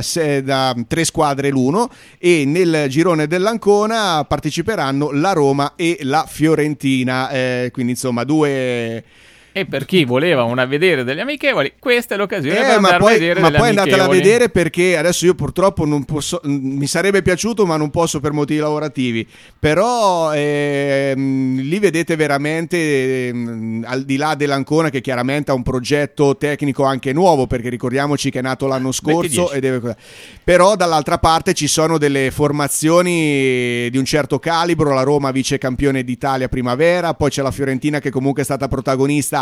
3 squadre l'uno, e nel girone dell'Ancona parteciperanno la Roma e la Fiorentina, quindi insomma 2... E per chi voleva vedere delle amichevoli, questa è l'occasione per andare a vedere ma delle poi amichevoli. Andatela a vedere, perché adesso io purtroppo non posso, mi sarebbe piaciuto ma non posso per motivi lavorativi, però lì vedete veramente al di là dell'Ancona, che chiaramente ha un progetto tecnico anche nuovo, perché ricordiamoci che è nato l'anno scorso, però dall'altra parte ci sono delle formazioni di un certo calibro, la Roma vice campione d'Italia Primavera, poi c'è la Fiorentina che comunque è stata protagonista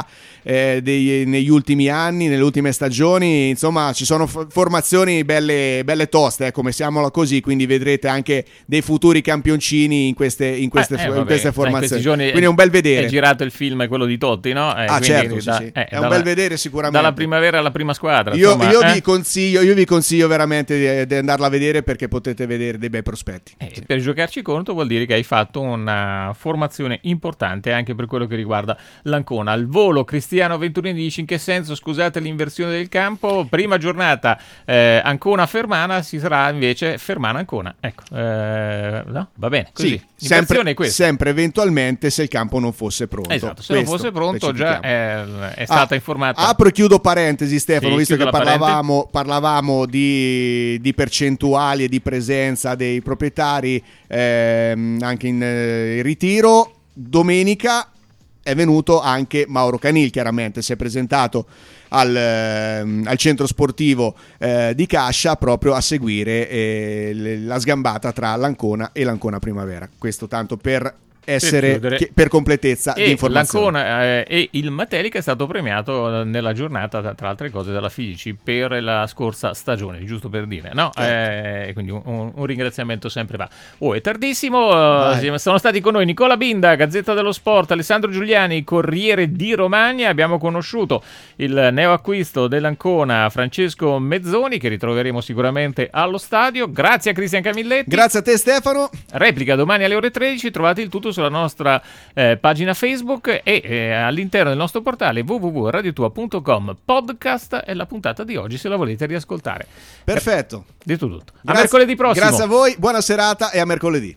A negli ultimi anni, nelle ultime stagioni. Insomma, ci sono formazioni belle toste, mettiamola così, quindi vedrete anche dei futuri campioncini in queste formazioni. Quindi è un bel vedere. È girato il film, quello di Totti, no? Certo, sì. È un bel vedere sicuramente. Dalla primavera alla prima squadra. Io vi consiglio veramente di andarla a vedere, perché potete vedere dei bei prospetti. Per giocarci contro vuol dire che hai fatto una formazione importante anche per quello che riguarda l'Ancona. Al volo Cristiano Venturini dice: in che senso, scusate l'inversione del campo, prima giornata Ancona-Fermana, si sarà invece Fermana-Ancona, ecco, no? Va bene così. Sì, sempre eventualmente, se il campo non fosse pronto. Esatto, se non fosse pronto già è stata informata. Apro e chiudo parentesi, Stefano, visto che parlavamo di percentuali e di presenza dei proprietari anche in ritiro. Domenica è venuto anche Mauro Canil, chiaramente si è presentato al centro sportivo di Cascia proprio a seguire la sgambata tra l'Ancona e l'Ancona Primavera. Questo tanto per per completezza di informazione. L'Ancona e il Matelica è stato premiato nella giornata, tra altre cose, dalla FIGC per la scorsa stagione, giusto per dire, no? Certo. Quindi un ringraziamento sempre va. È tardissimo. Sono stati con noi Nicola Binda, Gazzetta dello Sport, Alessandro Giuliani, Corriere di Romagna. Abbiamo conosciuto il neoacquisto dell'Ancona, Francesco Mezzoni, che ritroveremo sicuramente allo stadio. Grazie a Cristian Camilletti. Grazie a te, Stefano. Replica domani alle ore 13. Trovate il tutto sulla nostra pagina Facebook e all'interno del nostro portale www.radiotua.com. Podcast è la puntata di oggi, se la volete riascoltare. Perfetto. Detto tutto. A mercoledì prossimo. Grazie a voi, buona serata e a mercoledì.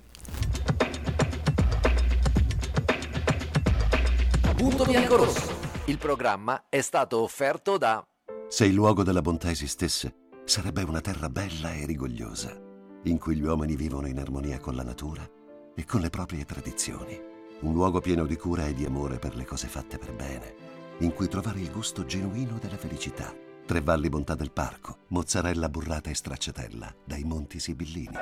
Punto biancorosso. Il programma è stato offerto da... Se il luogo della bontà esistesse, sarebbe una terra bella e rigogliosa, in cui gli uomini vivono in armonia con la natura e con le proprie tradizioni. Un luogo pieno di cura e di amore per le cose fatte per bene, in cui trovare il gusto genuino della felicità. Tre Valli Bontà del Parco, mozzarella burrata e stracciatella dai Monti Sibillini.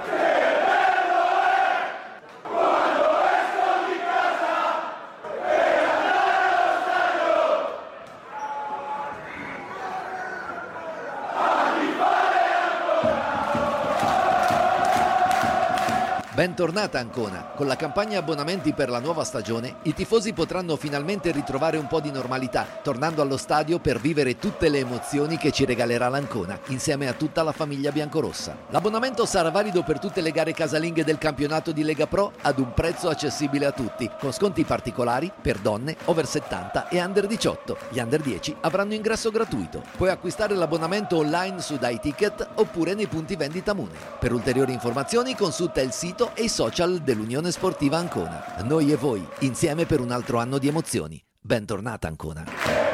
Bentornata Ancona. Con la campagna abbonamenti per la nuova stagione, i tifosi potranno finalmente ritrovare un po' di normalità, tornando allo stadio per vivere tutte le emozioni che ci regalerà l'Ancona, insieme a tutta la famiglia biancorossa. L'abbonamento sarà valido per tutte le gare casalinghe del campionato di Lega Pro ad un prezzo accessibile a tutti, con sconti particolari per donne, over 70 e under 18. Gli under 10 avranno ingresso gratuito. Puoi acquistare l'abbonamento online su Dai Ticket oppure nei punti vendita Mune. Per ulteriori informazioni consulta il sito e i social dell'Unione Sportiva Ancona. Noi e voi, insieme per un altro anno di emozioni. Bentornata Ancona.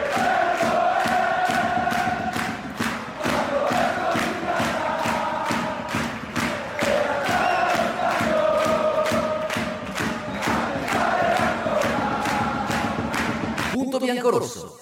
Punto biancorosso.